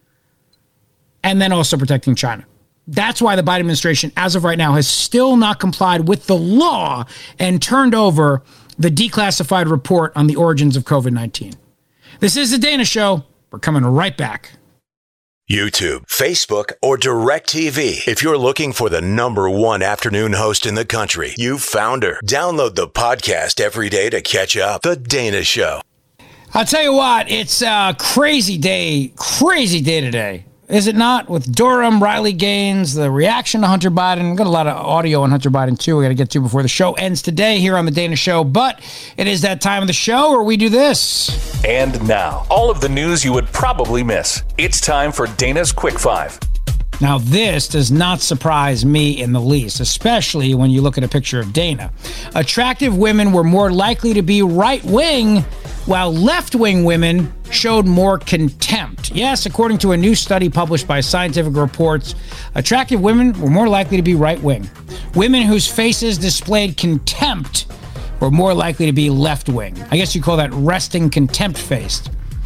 And then also protecting China. That's why the Biden administration, as of right now, has still not complied with the law and turned over the declassified report on the origins of COVID nineteen. This is The Dana Show. We're coming right back. YouTube, Facebook, or DirecTV. If you're looking for the number one afternoon host in the country, you've found her. Download the podcast every day to catch up. The Dana Show. I'll tell you what, it's a crazy day, crazy day today. Is it not? With Durham, Riley Gaines, the reaction to Hunter Biden. We've got a lot of audio on Hunter Biden, too, we got to get to before the show ends today here on The Dana Show. But it is that time of the show where we do this. And now, all of the news you would probably miss. It's time for Dana's Quick Five. Now, this does not surprise me in the least, especially when you look at a picture of Dana. Attractive women were more likely to be right-wing, while left-wing women showed more contempt. Yes, according to a new study published by Scientific Reports, attractive women were more likely to be right-wing. Women whose faces displayed contempt were more likely to be left-wing. I guess you call that resting contempt-faced.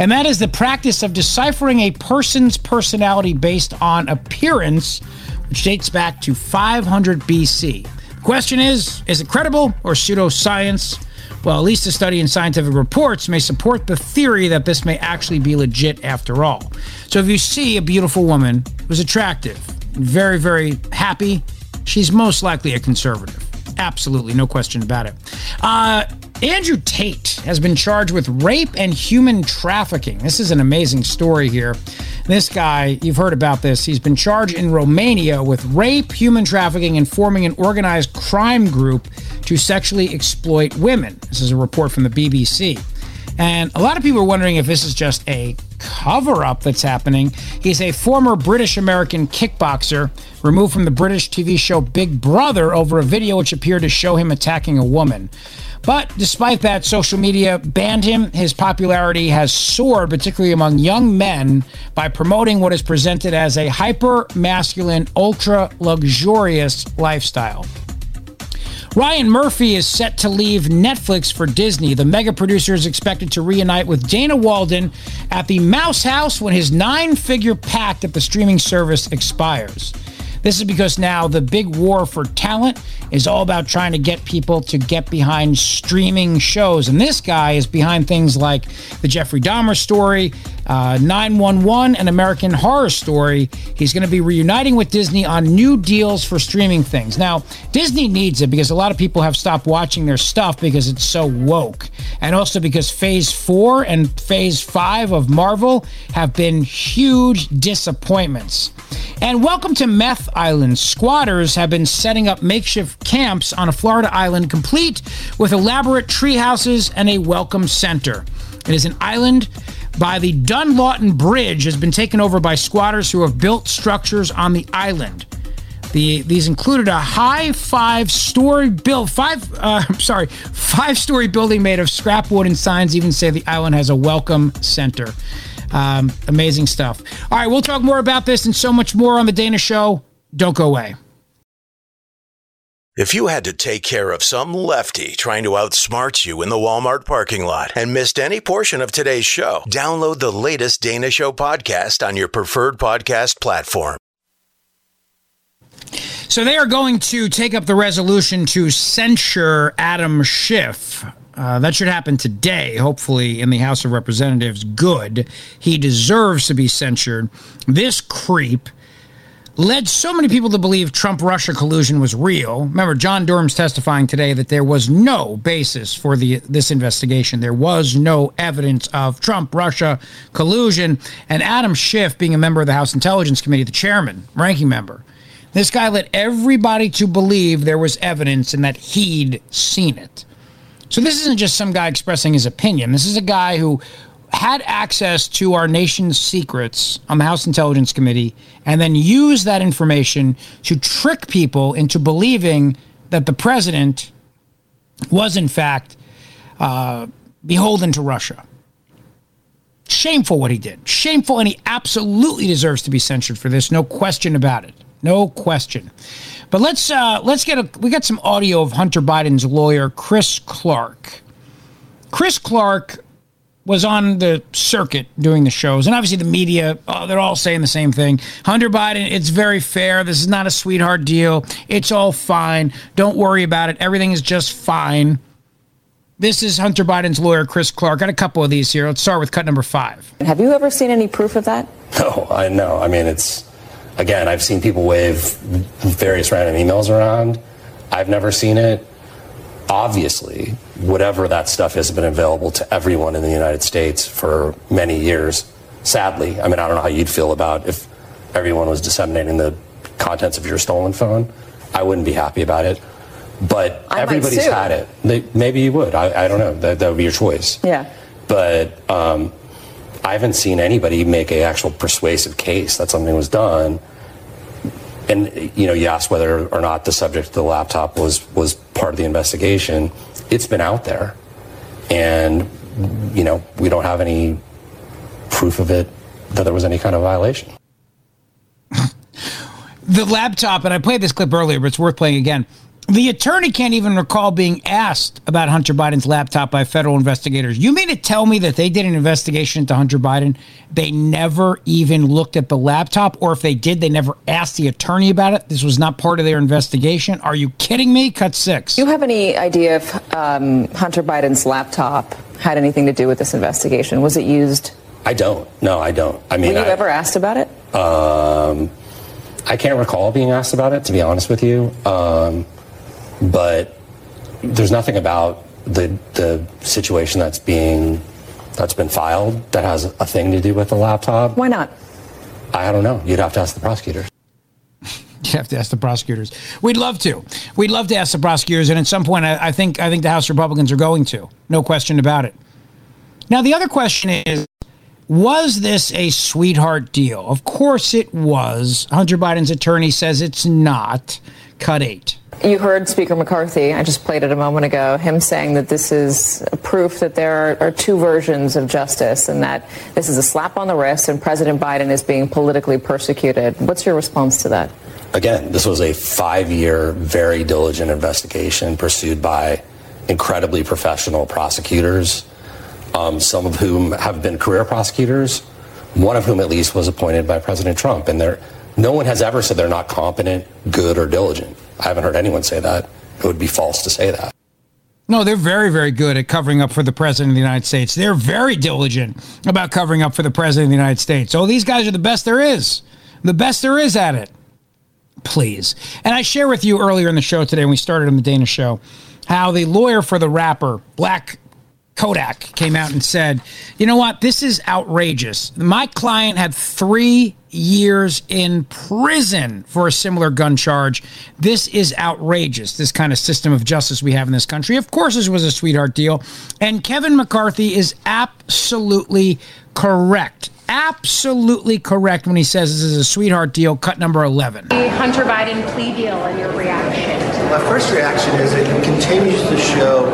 and that is the practice of deciphering a person's personality based on appearance, which dates back to five hundred B C. The question is, is it credible or pseudoscience? Well, at least a study in scientific reports may support the theory that this may actually be legit after all. So if you see a beautiful woman who's attractive, very, very happy, she's most likely a conservative. Absolutely, no question about it. Uh, Andrew Tate has been charged with rape and human trafficking. This is an amazing story here. This guy, you've heard about this, he's been charged in Romania with rape, human trafficking, and forming an organized crime group to sexually exploit women. This is a report from the B B C. And a lot of people are wondering if this is just a cover-up that's happening. He's a former British-American kickboxer removed from the British T V show Big Brother over a video which appeared to show him attacking a woman. But despite that, social media banned him. His popularity has soared, particularly among young men, by promoting what is presented as a hyper-masculine, ultra-luxurious lifestyle. Ryan Murphy is set to leave Netflix for Disney. The mega producer is expected to reunite with Dana Walden at the Mouse House when his nine-figure pact at the streaming service expires. This is because now the big war for talent is all about trying to get people to get behind streaming shows. And this guy is behind things like the Jeffrey Dahmer story, uh, nine one one, and American Horror Story. He's going to be reuniting with Disney on new deals for streaming things. Now, Disney needs it because a lot of people have stopped watching their stuff because it's so woke. And also because Phase four and Phase five of Marvel have been huge disappointments. And welcome to Meth Island. Squatters have been setting up makeshift camps on a Florida island, complete with elaborate tree houses and a welcome center. It is an island by the Dunlawton Bridge, has been taken over by squatters who have built structures on the island. The, these included a high five-story build, five, uh, I'm sorry, five-story building made of scrap wood, and signs even say the island has a welcome center. Um, amazing stuff. All right, we'll talk more about this and so much more on The Dana Show. Don't go away. If you had to take care of some lefty trying to outsmart you in the Walmart parking lot and missed any portion of today's show, download the latest Dana Show podcast on your preferred podcast platform. So they are going to take up the resolution to censure Adam Schiff. Uh, that should happen today, hopefully, in the House of Representatives. Good. He deserves to be censured. This creep led so many people to believe Trump-Russia collusion was real. Remember, John Durham's testifying today that there was no basis for the this investigation. There was no evidence of Trump-Russia collusion. And Adam Schiff, being a member of the House Intelligence Committee, the chairman, ranking member, this guy led everybody to believe there was evidence and that he'd seen it. So this isn't just some guy expressing his opinion. This is a guy who had access to our nation's secrets on the House Intelligence Committee and then used that information to trick people into believing that the president was, in fact, uh, beholden to Russia. Shameful what he did. Shameful, and he absolutely deserves to be censured for this. No question about it. No question. But let's uh, let's get a we got some audio of Hunter Biden's lawyer, Chris Clark. Chris Clark was on the circuit doing the shows, and obviously the media, oh, they're all saying the same thing. Hunter Biden, it's very fair. This is not a sweetheart deal. It's all fine. Don't worry about it. Everything is just fine. This is Hunter Biden's lawyer, Chris Clark. Got a couple of these here. Let's start with cut number five. Have you ever seen any proof of that? No, I know. I mean, it's, again, I've seen people wave various random emails around. I've never seen it. Obviously, whatever that stuff has been available to everyone in the United States for many years. Sadly, I mean, I don't know how you'd feel about if everyone was disseminating the contents of your stolen phone. I wouldn't be happy about it. But I everybody's had it. They, maybe you would. I, I don't know. That, that would be your choice. Yeah. But um, I haven't seen anybody make an actual persuasive case that something was done. And, you know, you asked whether or not the subject of the laptop was, was part of the investigation. It's been out there. And, you know, we don't have any proof of it, that there was any kind of violation. The laptop, and I played this clip earlier, but it's worth playing again. The attorney can't even recall being asked about Hunter Biden's laptop by federal investigators. You mean to tell me that they did an investigation into Hunter Biden? They never even looked at the laptop, or if they did, they never asked the attorney about it? This was not part of their investigation? Are you kidding me? Cut six. Do you have any idea if um, Hunter Biden's laptop had anything to do with this investigation? Was it used? I don't. No, I don't. I mean, were you I, ever asked about it? Um, I can't recall being asked about it, to be honest with you. Um, but there's nothing about the the situation that's being that's been filed that has a thing to do with the laptop. Why not? I don't know. You'd have to ask the prosecutors. You have to ask the prosecutors. We'd love to. We'd love to ask the prosecutors, and at some point, I, I think I think the House Republicans are going to. No question about it. Now, the other question is, was this a sweetheart deal? Of course it was. Hunter Biden's attorney says it's not. Cut eight. You heard Speaker McCarthy, I just played it a moment ago, him saying that this is proof that there are, are two versions of justice and that this is a slap on the wrist and President Biden is being politically persecuted. What's your response to that? Again, this was a five-year, very diligent investigation pursued by incredibly professional prosecutors, um, some of whom have been career prosecutors, one of whom at least was appointed by President Trump. And they're, no one has ever said they're not competent, good, or diligent. I haven't heard anyone say that. It would be false to say that. No, they're very, very good at covering up for the president of the United States. They're very diligent about covering up for the president of the United States. Oh, these guys are the best there is. The best there is at it. Please. And I share with you earlier in the show today, when we started on the Dana Show, how the lawyer for the rapper, Black Kodak, came out and said, you know what, this is outrageous. My client had three years in prison for a similar gun charge. This is outrageous, this kind of system of justice we have in this country. Of course, this was a sweetheart deal. And Kevin McCarthy is absolutely correct. Absolutely correct when he says this is a sweetheart deal. Cut number eleven. The Hunter Biden plea deal and your reaction? My first reaction is it continues to show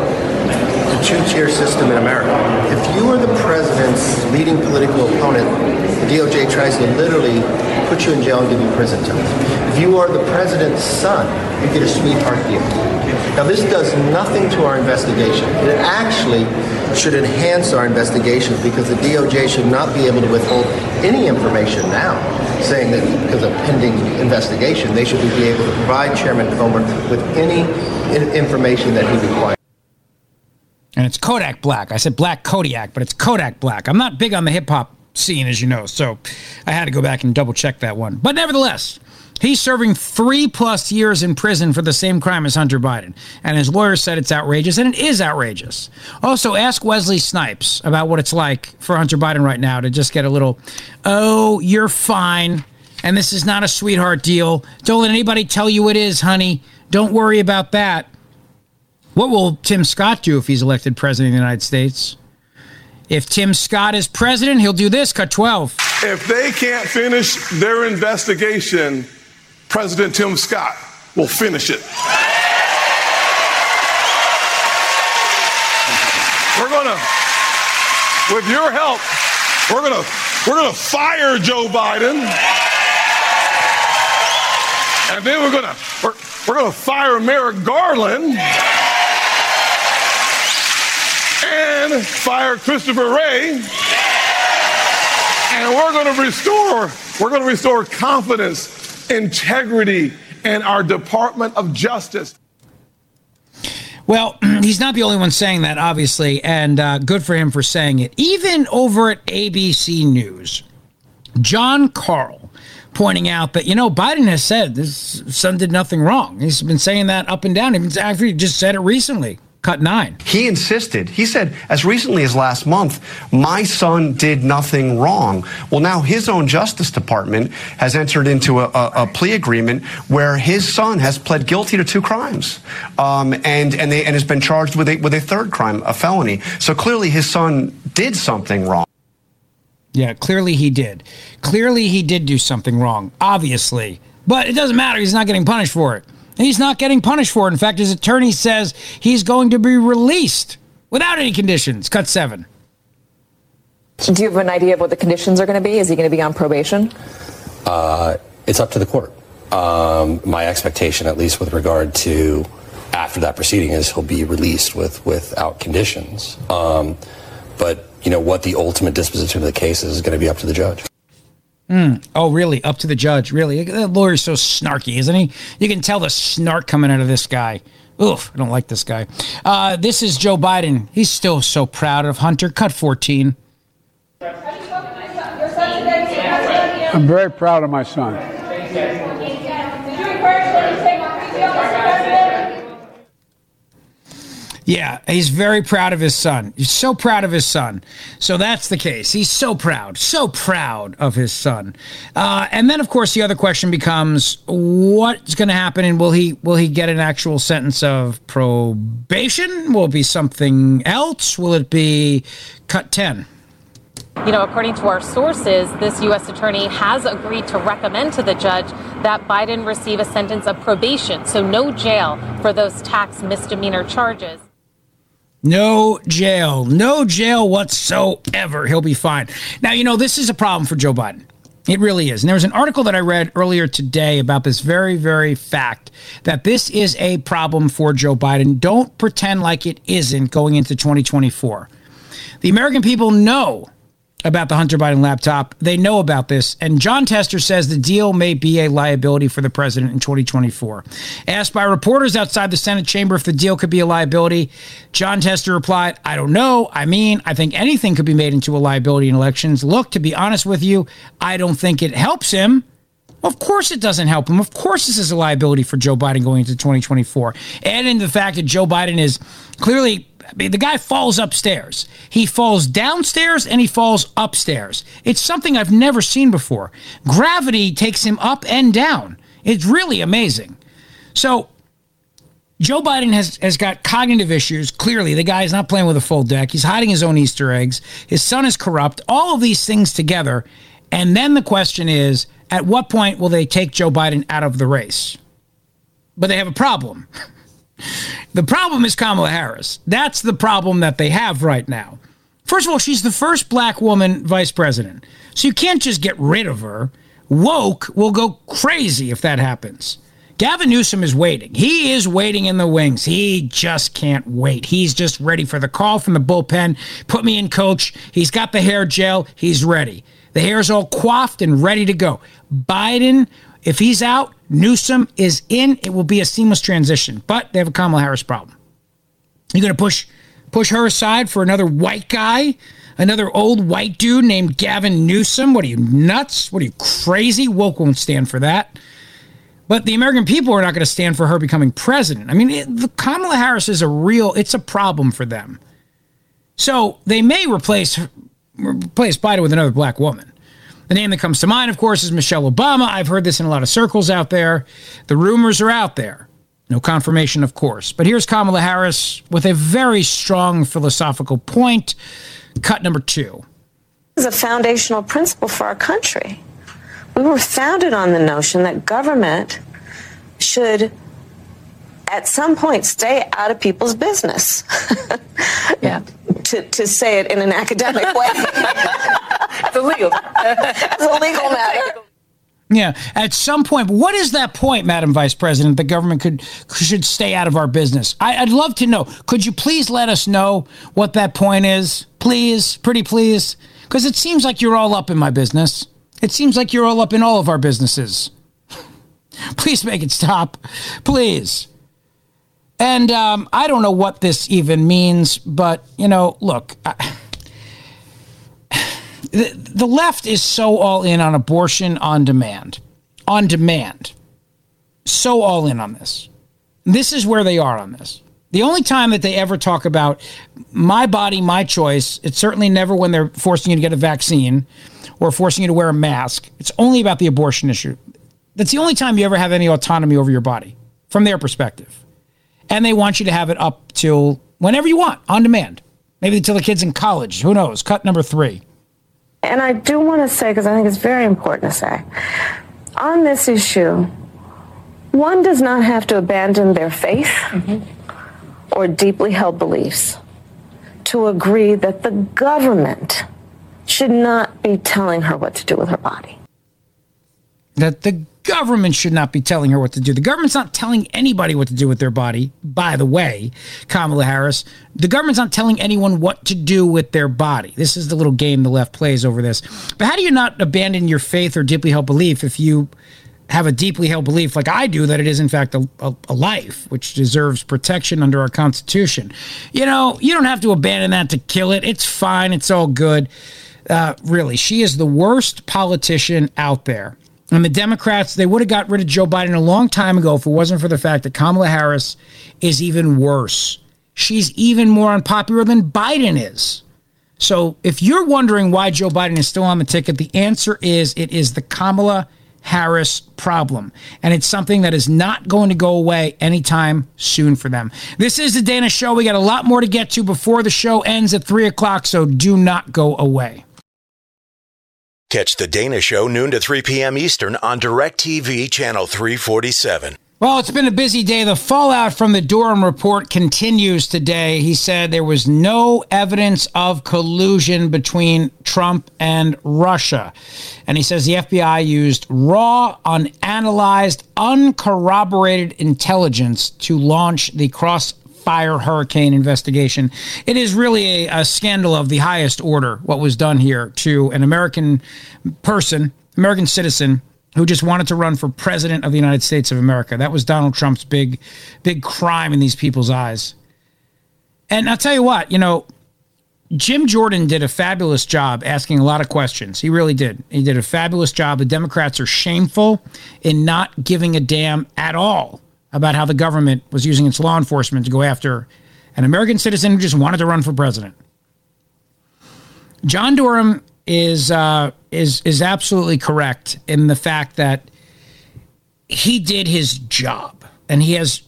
the two-tier system in America. If you are the president's leading political opponent, the D O J tries to literally put you in jail and give you prison time. If you are the president's son, you get a sweetheart deal. Now, this does nothing to our investigation. It actually should enhance our investigation because the D O J should not be able to withhold any information now, saying that because of pending investigation, they should be able to provide Chairman Comer with any information that he requires. And it's Kodak Black. I said Black Kodiak, but it's Kodak Black. I'm not big on the hip-hop scene, as you know, so I had to go back and double-check that one. But nevertheless, he's serving three-plus years in prison for the same crime as Hunter Biden. And his lawyer said it's outrageous, and it is outrageous. Also, ask Wesley Snipes about what it's like for Hunter Biden right now to just get a little, oh, you're fine, and this is not a sweetheart deal. Don't let anybody tell you it is, honey. Don't worry about that. What will Tim Scott do if he's elected president of the United States? If Tim Scott is president, he'll do this. Cut twelve. If they can't finish their investigation, President Tim Scott will finish it. We're gonna, with your help, we're gonna we're gonna fire Joe Biden, and then we're gonna we're, we're gonna fire Merrick Garland. And fire Christopher Wray, and we're going to restore, we're going to restore confidence, integrity in our Department of Justice. Well, he's not the only one saying that, obviously, and uh, good for him for saying it. Even over at A B C News, John Carl pointing out that, you know, Biden has said his son did nothing wrong. He's been saying that up and down. He actually just said it recently. Cut nine. He insisted. He said, as recently as last month, my son did nothing wrong. Well, now his own Justice Department has entered into a, a, a plea agreement where his son has pled guilty to two crimes, um, and and, they, and has been charged with a with a third crime, a felony. So clearly, his son did something wrong. Yeah, clearly he did. Clearly he did do something wrong. Obviously, but it doesn't matter. He's not getting punished for it. He's not getting punished for it. In fact, his attorney says he's going to be released without any conditions. Cut seven. Do you have an idea of what the conditions are going to be? Is he going to be on probation? Uh, it's up to the court. Um, my expectation, at least with regard to after that proceeding is he'll be released with without conditions. Um, but, you know, what the ultimate disposition of the case is, is going to be up to the judge. Mm. Oh, really? Up to the judge? Really? The lawyer's so snarky, isn't he? You can tell the snark coming out of this guy. Oof, I don't like this guy. Uh, this is Joe Biden. He's still so proud of Hunter. Cut fourteen. I'm very proud of my son. Yeah, he's very proud of his son. He's so proud of his son. So that's the case. He's so proud, so proud of his son. Uh, and then, of course, the other question becomes, what's going to happen? And will he will he get an actual sentence of probation? Will it be something else? Will it be cut ten? You know, according to our sources, this U S attorney has agreed to recommend to the judge that Biden receive a sentence of probation, so no jail for those tax misdemeanor charges. No jail. No jail whatsoever. He'll be fine. Now, you know, this is a problem for Joe Biden. It really is. And there was an article that I read earlier today about this very, very fact that this is a problem for Joe Biden. Don't pretend like it isn't going into twenty twenty-four. The American people know about the Hunter Biden laptop. They know about this. And John Tester says the deal may be a liability for the president in twenty twenty-four. Asked by reporters outside the Senate chamber if the deal could be a liability, John Tester replied, I don't know. I mean, I think anything could be made into a liability in elections. Look, to be honest with you, I don't think it helps him. Of course it doesn't help him. Of course this is a liability for Joe Biden going into twenty twenty-four. And in the fact that Joe Biden is clearly, I mean, the guy falls upstairs. He falls downstairs and he falls upstairs. It's something I've never seen before. Gravity takes him up and down. It's really amazing. So Joe Biden has, has got cognitive issues. Clearly, the guy is not playing with a full deck. He's hiding his own Easter eggs. His son is corrupt. All of these things together. And then the question is, at what point will they take Joe Biden out of the race? But they have a problem. The problem is Kamala Harris. That's the problem that they have right now. First of all, she's the first black woman vice president. So you can't just get rid of her. Woke will go crazy if that happens. Gavin Newsom is waiting. He is waiting in the wings. He just can't wait. He's just ready for the call from the bullpen. Put me in, coach. He's got the hair gel. He's ready. The hair's all coiffed and ready to go. Biden, if he's out, Newsom is in. It will be a seamless transition. But they have a Kamala Harris problem. You're going to push push her aside for another white guy? Another old white dude named Gavin Newsom? What are you, nuts? What are you, crazy? Woke won't stand for that. But the American people are not going to stand for her becoming president. I mean, it, the Kamala Harris is a real, it's a problem for them. So they may replace, replace Biden with another black woman. The name that comes to mind, of course, is Michelle Obama. I've heard this in a lot of circles out there. The rumors are out there. No confirmation, of course. But here's Kamala Harris with a very strong philosophical point. Cut number two. This is a foundational principle for our country. We were founded on the notion that government should, at some point, stay out of people's business. Yeah. To, to say it in an academic way. It's illegal. It's a legal matter. Yeah, at some point. What is that point, Madam Vice President, the government could should stay out of our business? I, I'd love to know. Could you please let us know what that point is? Please, pretty please. Because it seems like you're all up in my business. It seems like you're all up in all of our businesses. Please make it stop. Please. And um, I don't know what this even means, but, you know, look, I, the, the left is so all in on abortion on demand. On demand. So all in on this. This is where they are on this. The only time that they ever talk about my body, my choice, it's certainly never when they're forcing you to get a vaccine or forcing you to wear a mask. It's only about the abortion issue. That's the only time you ever have any autonomy over your body from their perspective. And they want you to have it up till whenever you want, on demand. Maybe until the kid's in college. Who knows? Cut number three. And I do want to say, because I think it's very important to say, on this issue, one does not have to abandon their faith mm-hmm. or deeply held beliefs to agree that the government should not be telling her what to do with her body. That the government should not be telling her what to do. The government's not telling anybody what to do with their body. By the way, Kamala Harris, the government's not telling anyone what to do with their body. This is the little game the left plays over this. But how do you not abandon your faith or deeply held belief if you have a deeply held belief like I do that it is in fact a, a, a life which deserves protection under our Constitution? You know, you don't have to abandon that to kill it. It's fine. It's all good. Uh, really, she is the worst politician out there. And the Democrats, they would have got rid of Joe Biden a long time ago if it wasn't for the fact that Kamala Harris is even worse. She's even more unpopular than Biden is. So if you're wondering why Joe Biden is still on the ticket, the answer is it is the Kamala Harris problem. And it's something that is not going to go away anytime soon for them. This is the Dana Show. We got a lot more to get to before the show ends at three o'clock, so do not go away. Catch the Dana Show noon to three p.m. Eastern on DirecTV Channel three forty-seven. Well, it's been a busy day. The fallout from the Durham report continues today. He said there was no evidence of collusion between Trump and Russia. And he says the F B I used raw, unanalyzed, uncorroborated intelligence to launch the Crossfire Hurricane investigation. It is really a, a scandal of the highest order, what was done here to an American person, American citizen, who just wanted to run for president of the United States of America. That was Donald Trump's big, big crime in these people's eyes. And I'll tell you what, you know, Jim Jordan did a fabulous job asking a lot of questions. He really did. He did a fabulous job. The Democrats are shameful in not giving a damn at all about how the government was using its law enforcement to go after an American citizen who just wanted to run for president. John Durham is uh, is is absolutely correct in the fact that he did his job, and he has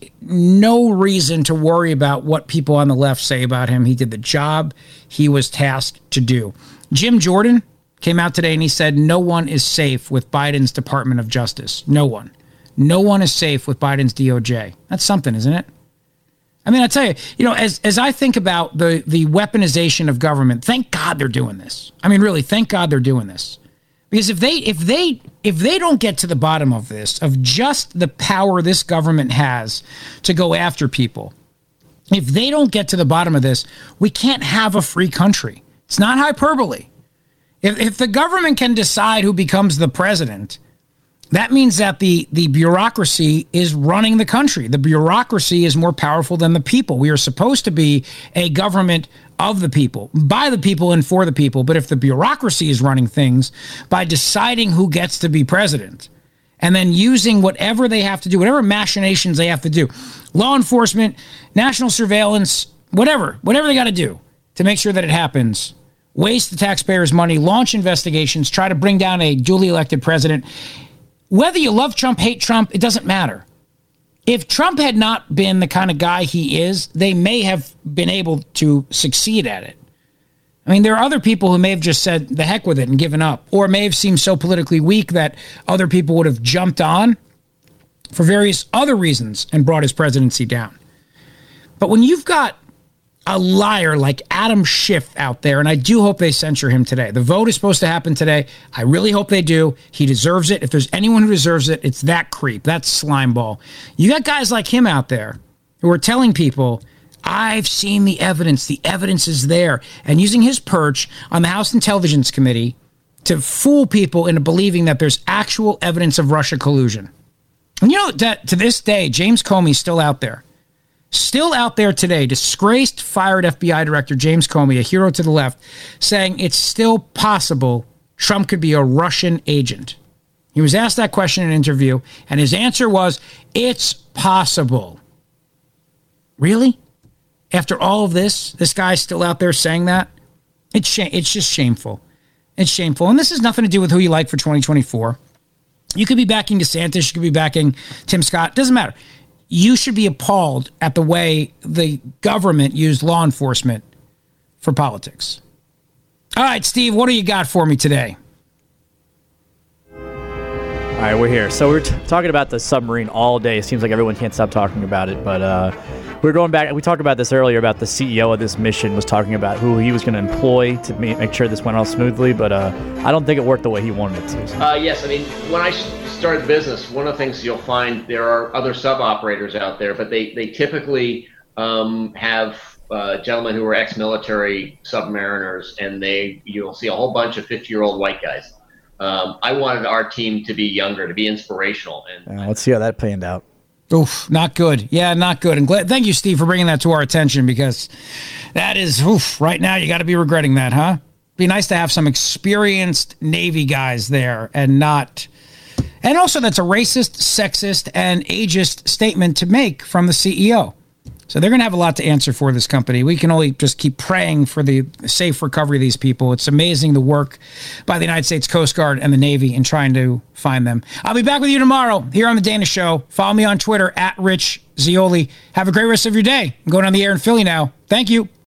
no reason to worry about what people on the left say about him. He did the job he was tasked to do. Jim Jordan came out today and he said no one is safe with Biden's Department of Justice. No one. No one is safe with Biden's D O J. That's something, isn't it? I mean, I tell you, you know, as as I think about the the weaponization of government, thank God they're doing this. I mean, really, thank God they're doing this. Because if they if they if they don't get to the bottom of this, of just the power this government has to go after people, if they don't get to the bottom of this, we can't have a free country. It's not hyperbole. If if the government can decide who becomes the president, that means that the, the bureaucracy is running the country. The bureaucracy is more powerful than the people. We are supposed to be a government of the people, by the people and for the people. But if the bureaucracy is running things by deciding who gets to be president and then using whatever they have to do, whatever machinations they have to do, law enforcement, national surveillance, whatever, whatever they got to do to make sure that it happens, waste the taxpayers' money, launch investigations, try to bring down a duly elected president. Whether you love Trump, hate Trump, it doesn't matter. If Trump had not been the kind of guy he is, they may have been able to succeed at it. I mean, there are other people who may have just said the heck with it and given up, or may have seemed so politically weak that other people would have jumped on for various other reasons and brought his presidency down. But when you've got a liar like Adam Schiff out there, and I do hope they censure him today. The vote is supposed to happen today. I really hope they do. He deserves it. If there's anyone who deserves it, it's that creep, that slimeball. You got guys like him out there who are telling people, I've seen the evidence. The evidence is there. And using his perch on the House Intelligence Committee to fool people into believing that there's actual evidence of Russia collusion. And you know that to this day, James Comey's still out there. Still out there today, disgraced, fired F B I Director James Comey, a hero to the left, saying it's still possible Trump could be a Russian agent. He was asked that question in an interview, and his answer was, it's possible. Really? After all of this, this guy's still out there saying that? It's sh- It's just shameful. It's shameful. And this has nothing to do with who you like for twenty twenty-four. You could be backing DeSantis. You could be backing Tim Scott. Doesn't matter. You should be appalled at the way the government used law enforcement for politics. All right, Steve, what do you got for me today? All right, we're here. So we're t- talking about the submarine all day. It seems like everyone can't stop talking about it, but uh, we're going back. We talked about this earlier about the C E O of this mission was talking about who he was going to employ to make sure this went off smoothly, but uh, I don't think it worked the way he wanted it to. Uh, yes, I mean, when I started the business, one of the things you'll find there are other sub-operators out there, but they, they typically um, have uh, gentlemen who are ex-military submariners, and they you'll see a whole bunch of fifty-year-old white guys. Um, I wanted our team to be younger, to be inspirational. And uh, let's see how that panned out. Oof, not good. Yeah, not good. And glad, thank you, Steve, for bringing that to our attention, because that is, oof, right now you got to be regretting that, huh? Be nice to have some experienced Navy guys there and not, and also that's a racist, sexist, and ageist statement to make from the C E O. So they're going to have a lot to answer for, this company. We can only just keep praying for the safe recovery of these people. It's amazing the work by the United States Coast Guard and the Navy in trying to find them. I'll be back with you tomorrow here on The Dana Show. Follow me on Twitter, at Rich Zeoli. Have a great rest of your day. I'm going on the air in Philly now. Thank you.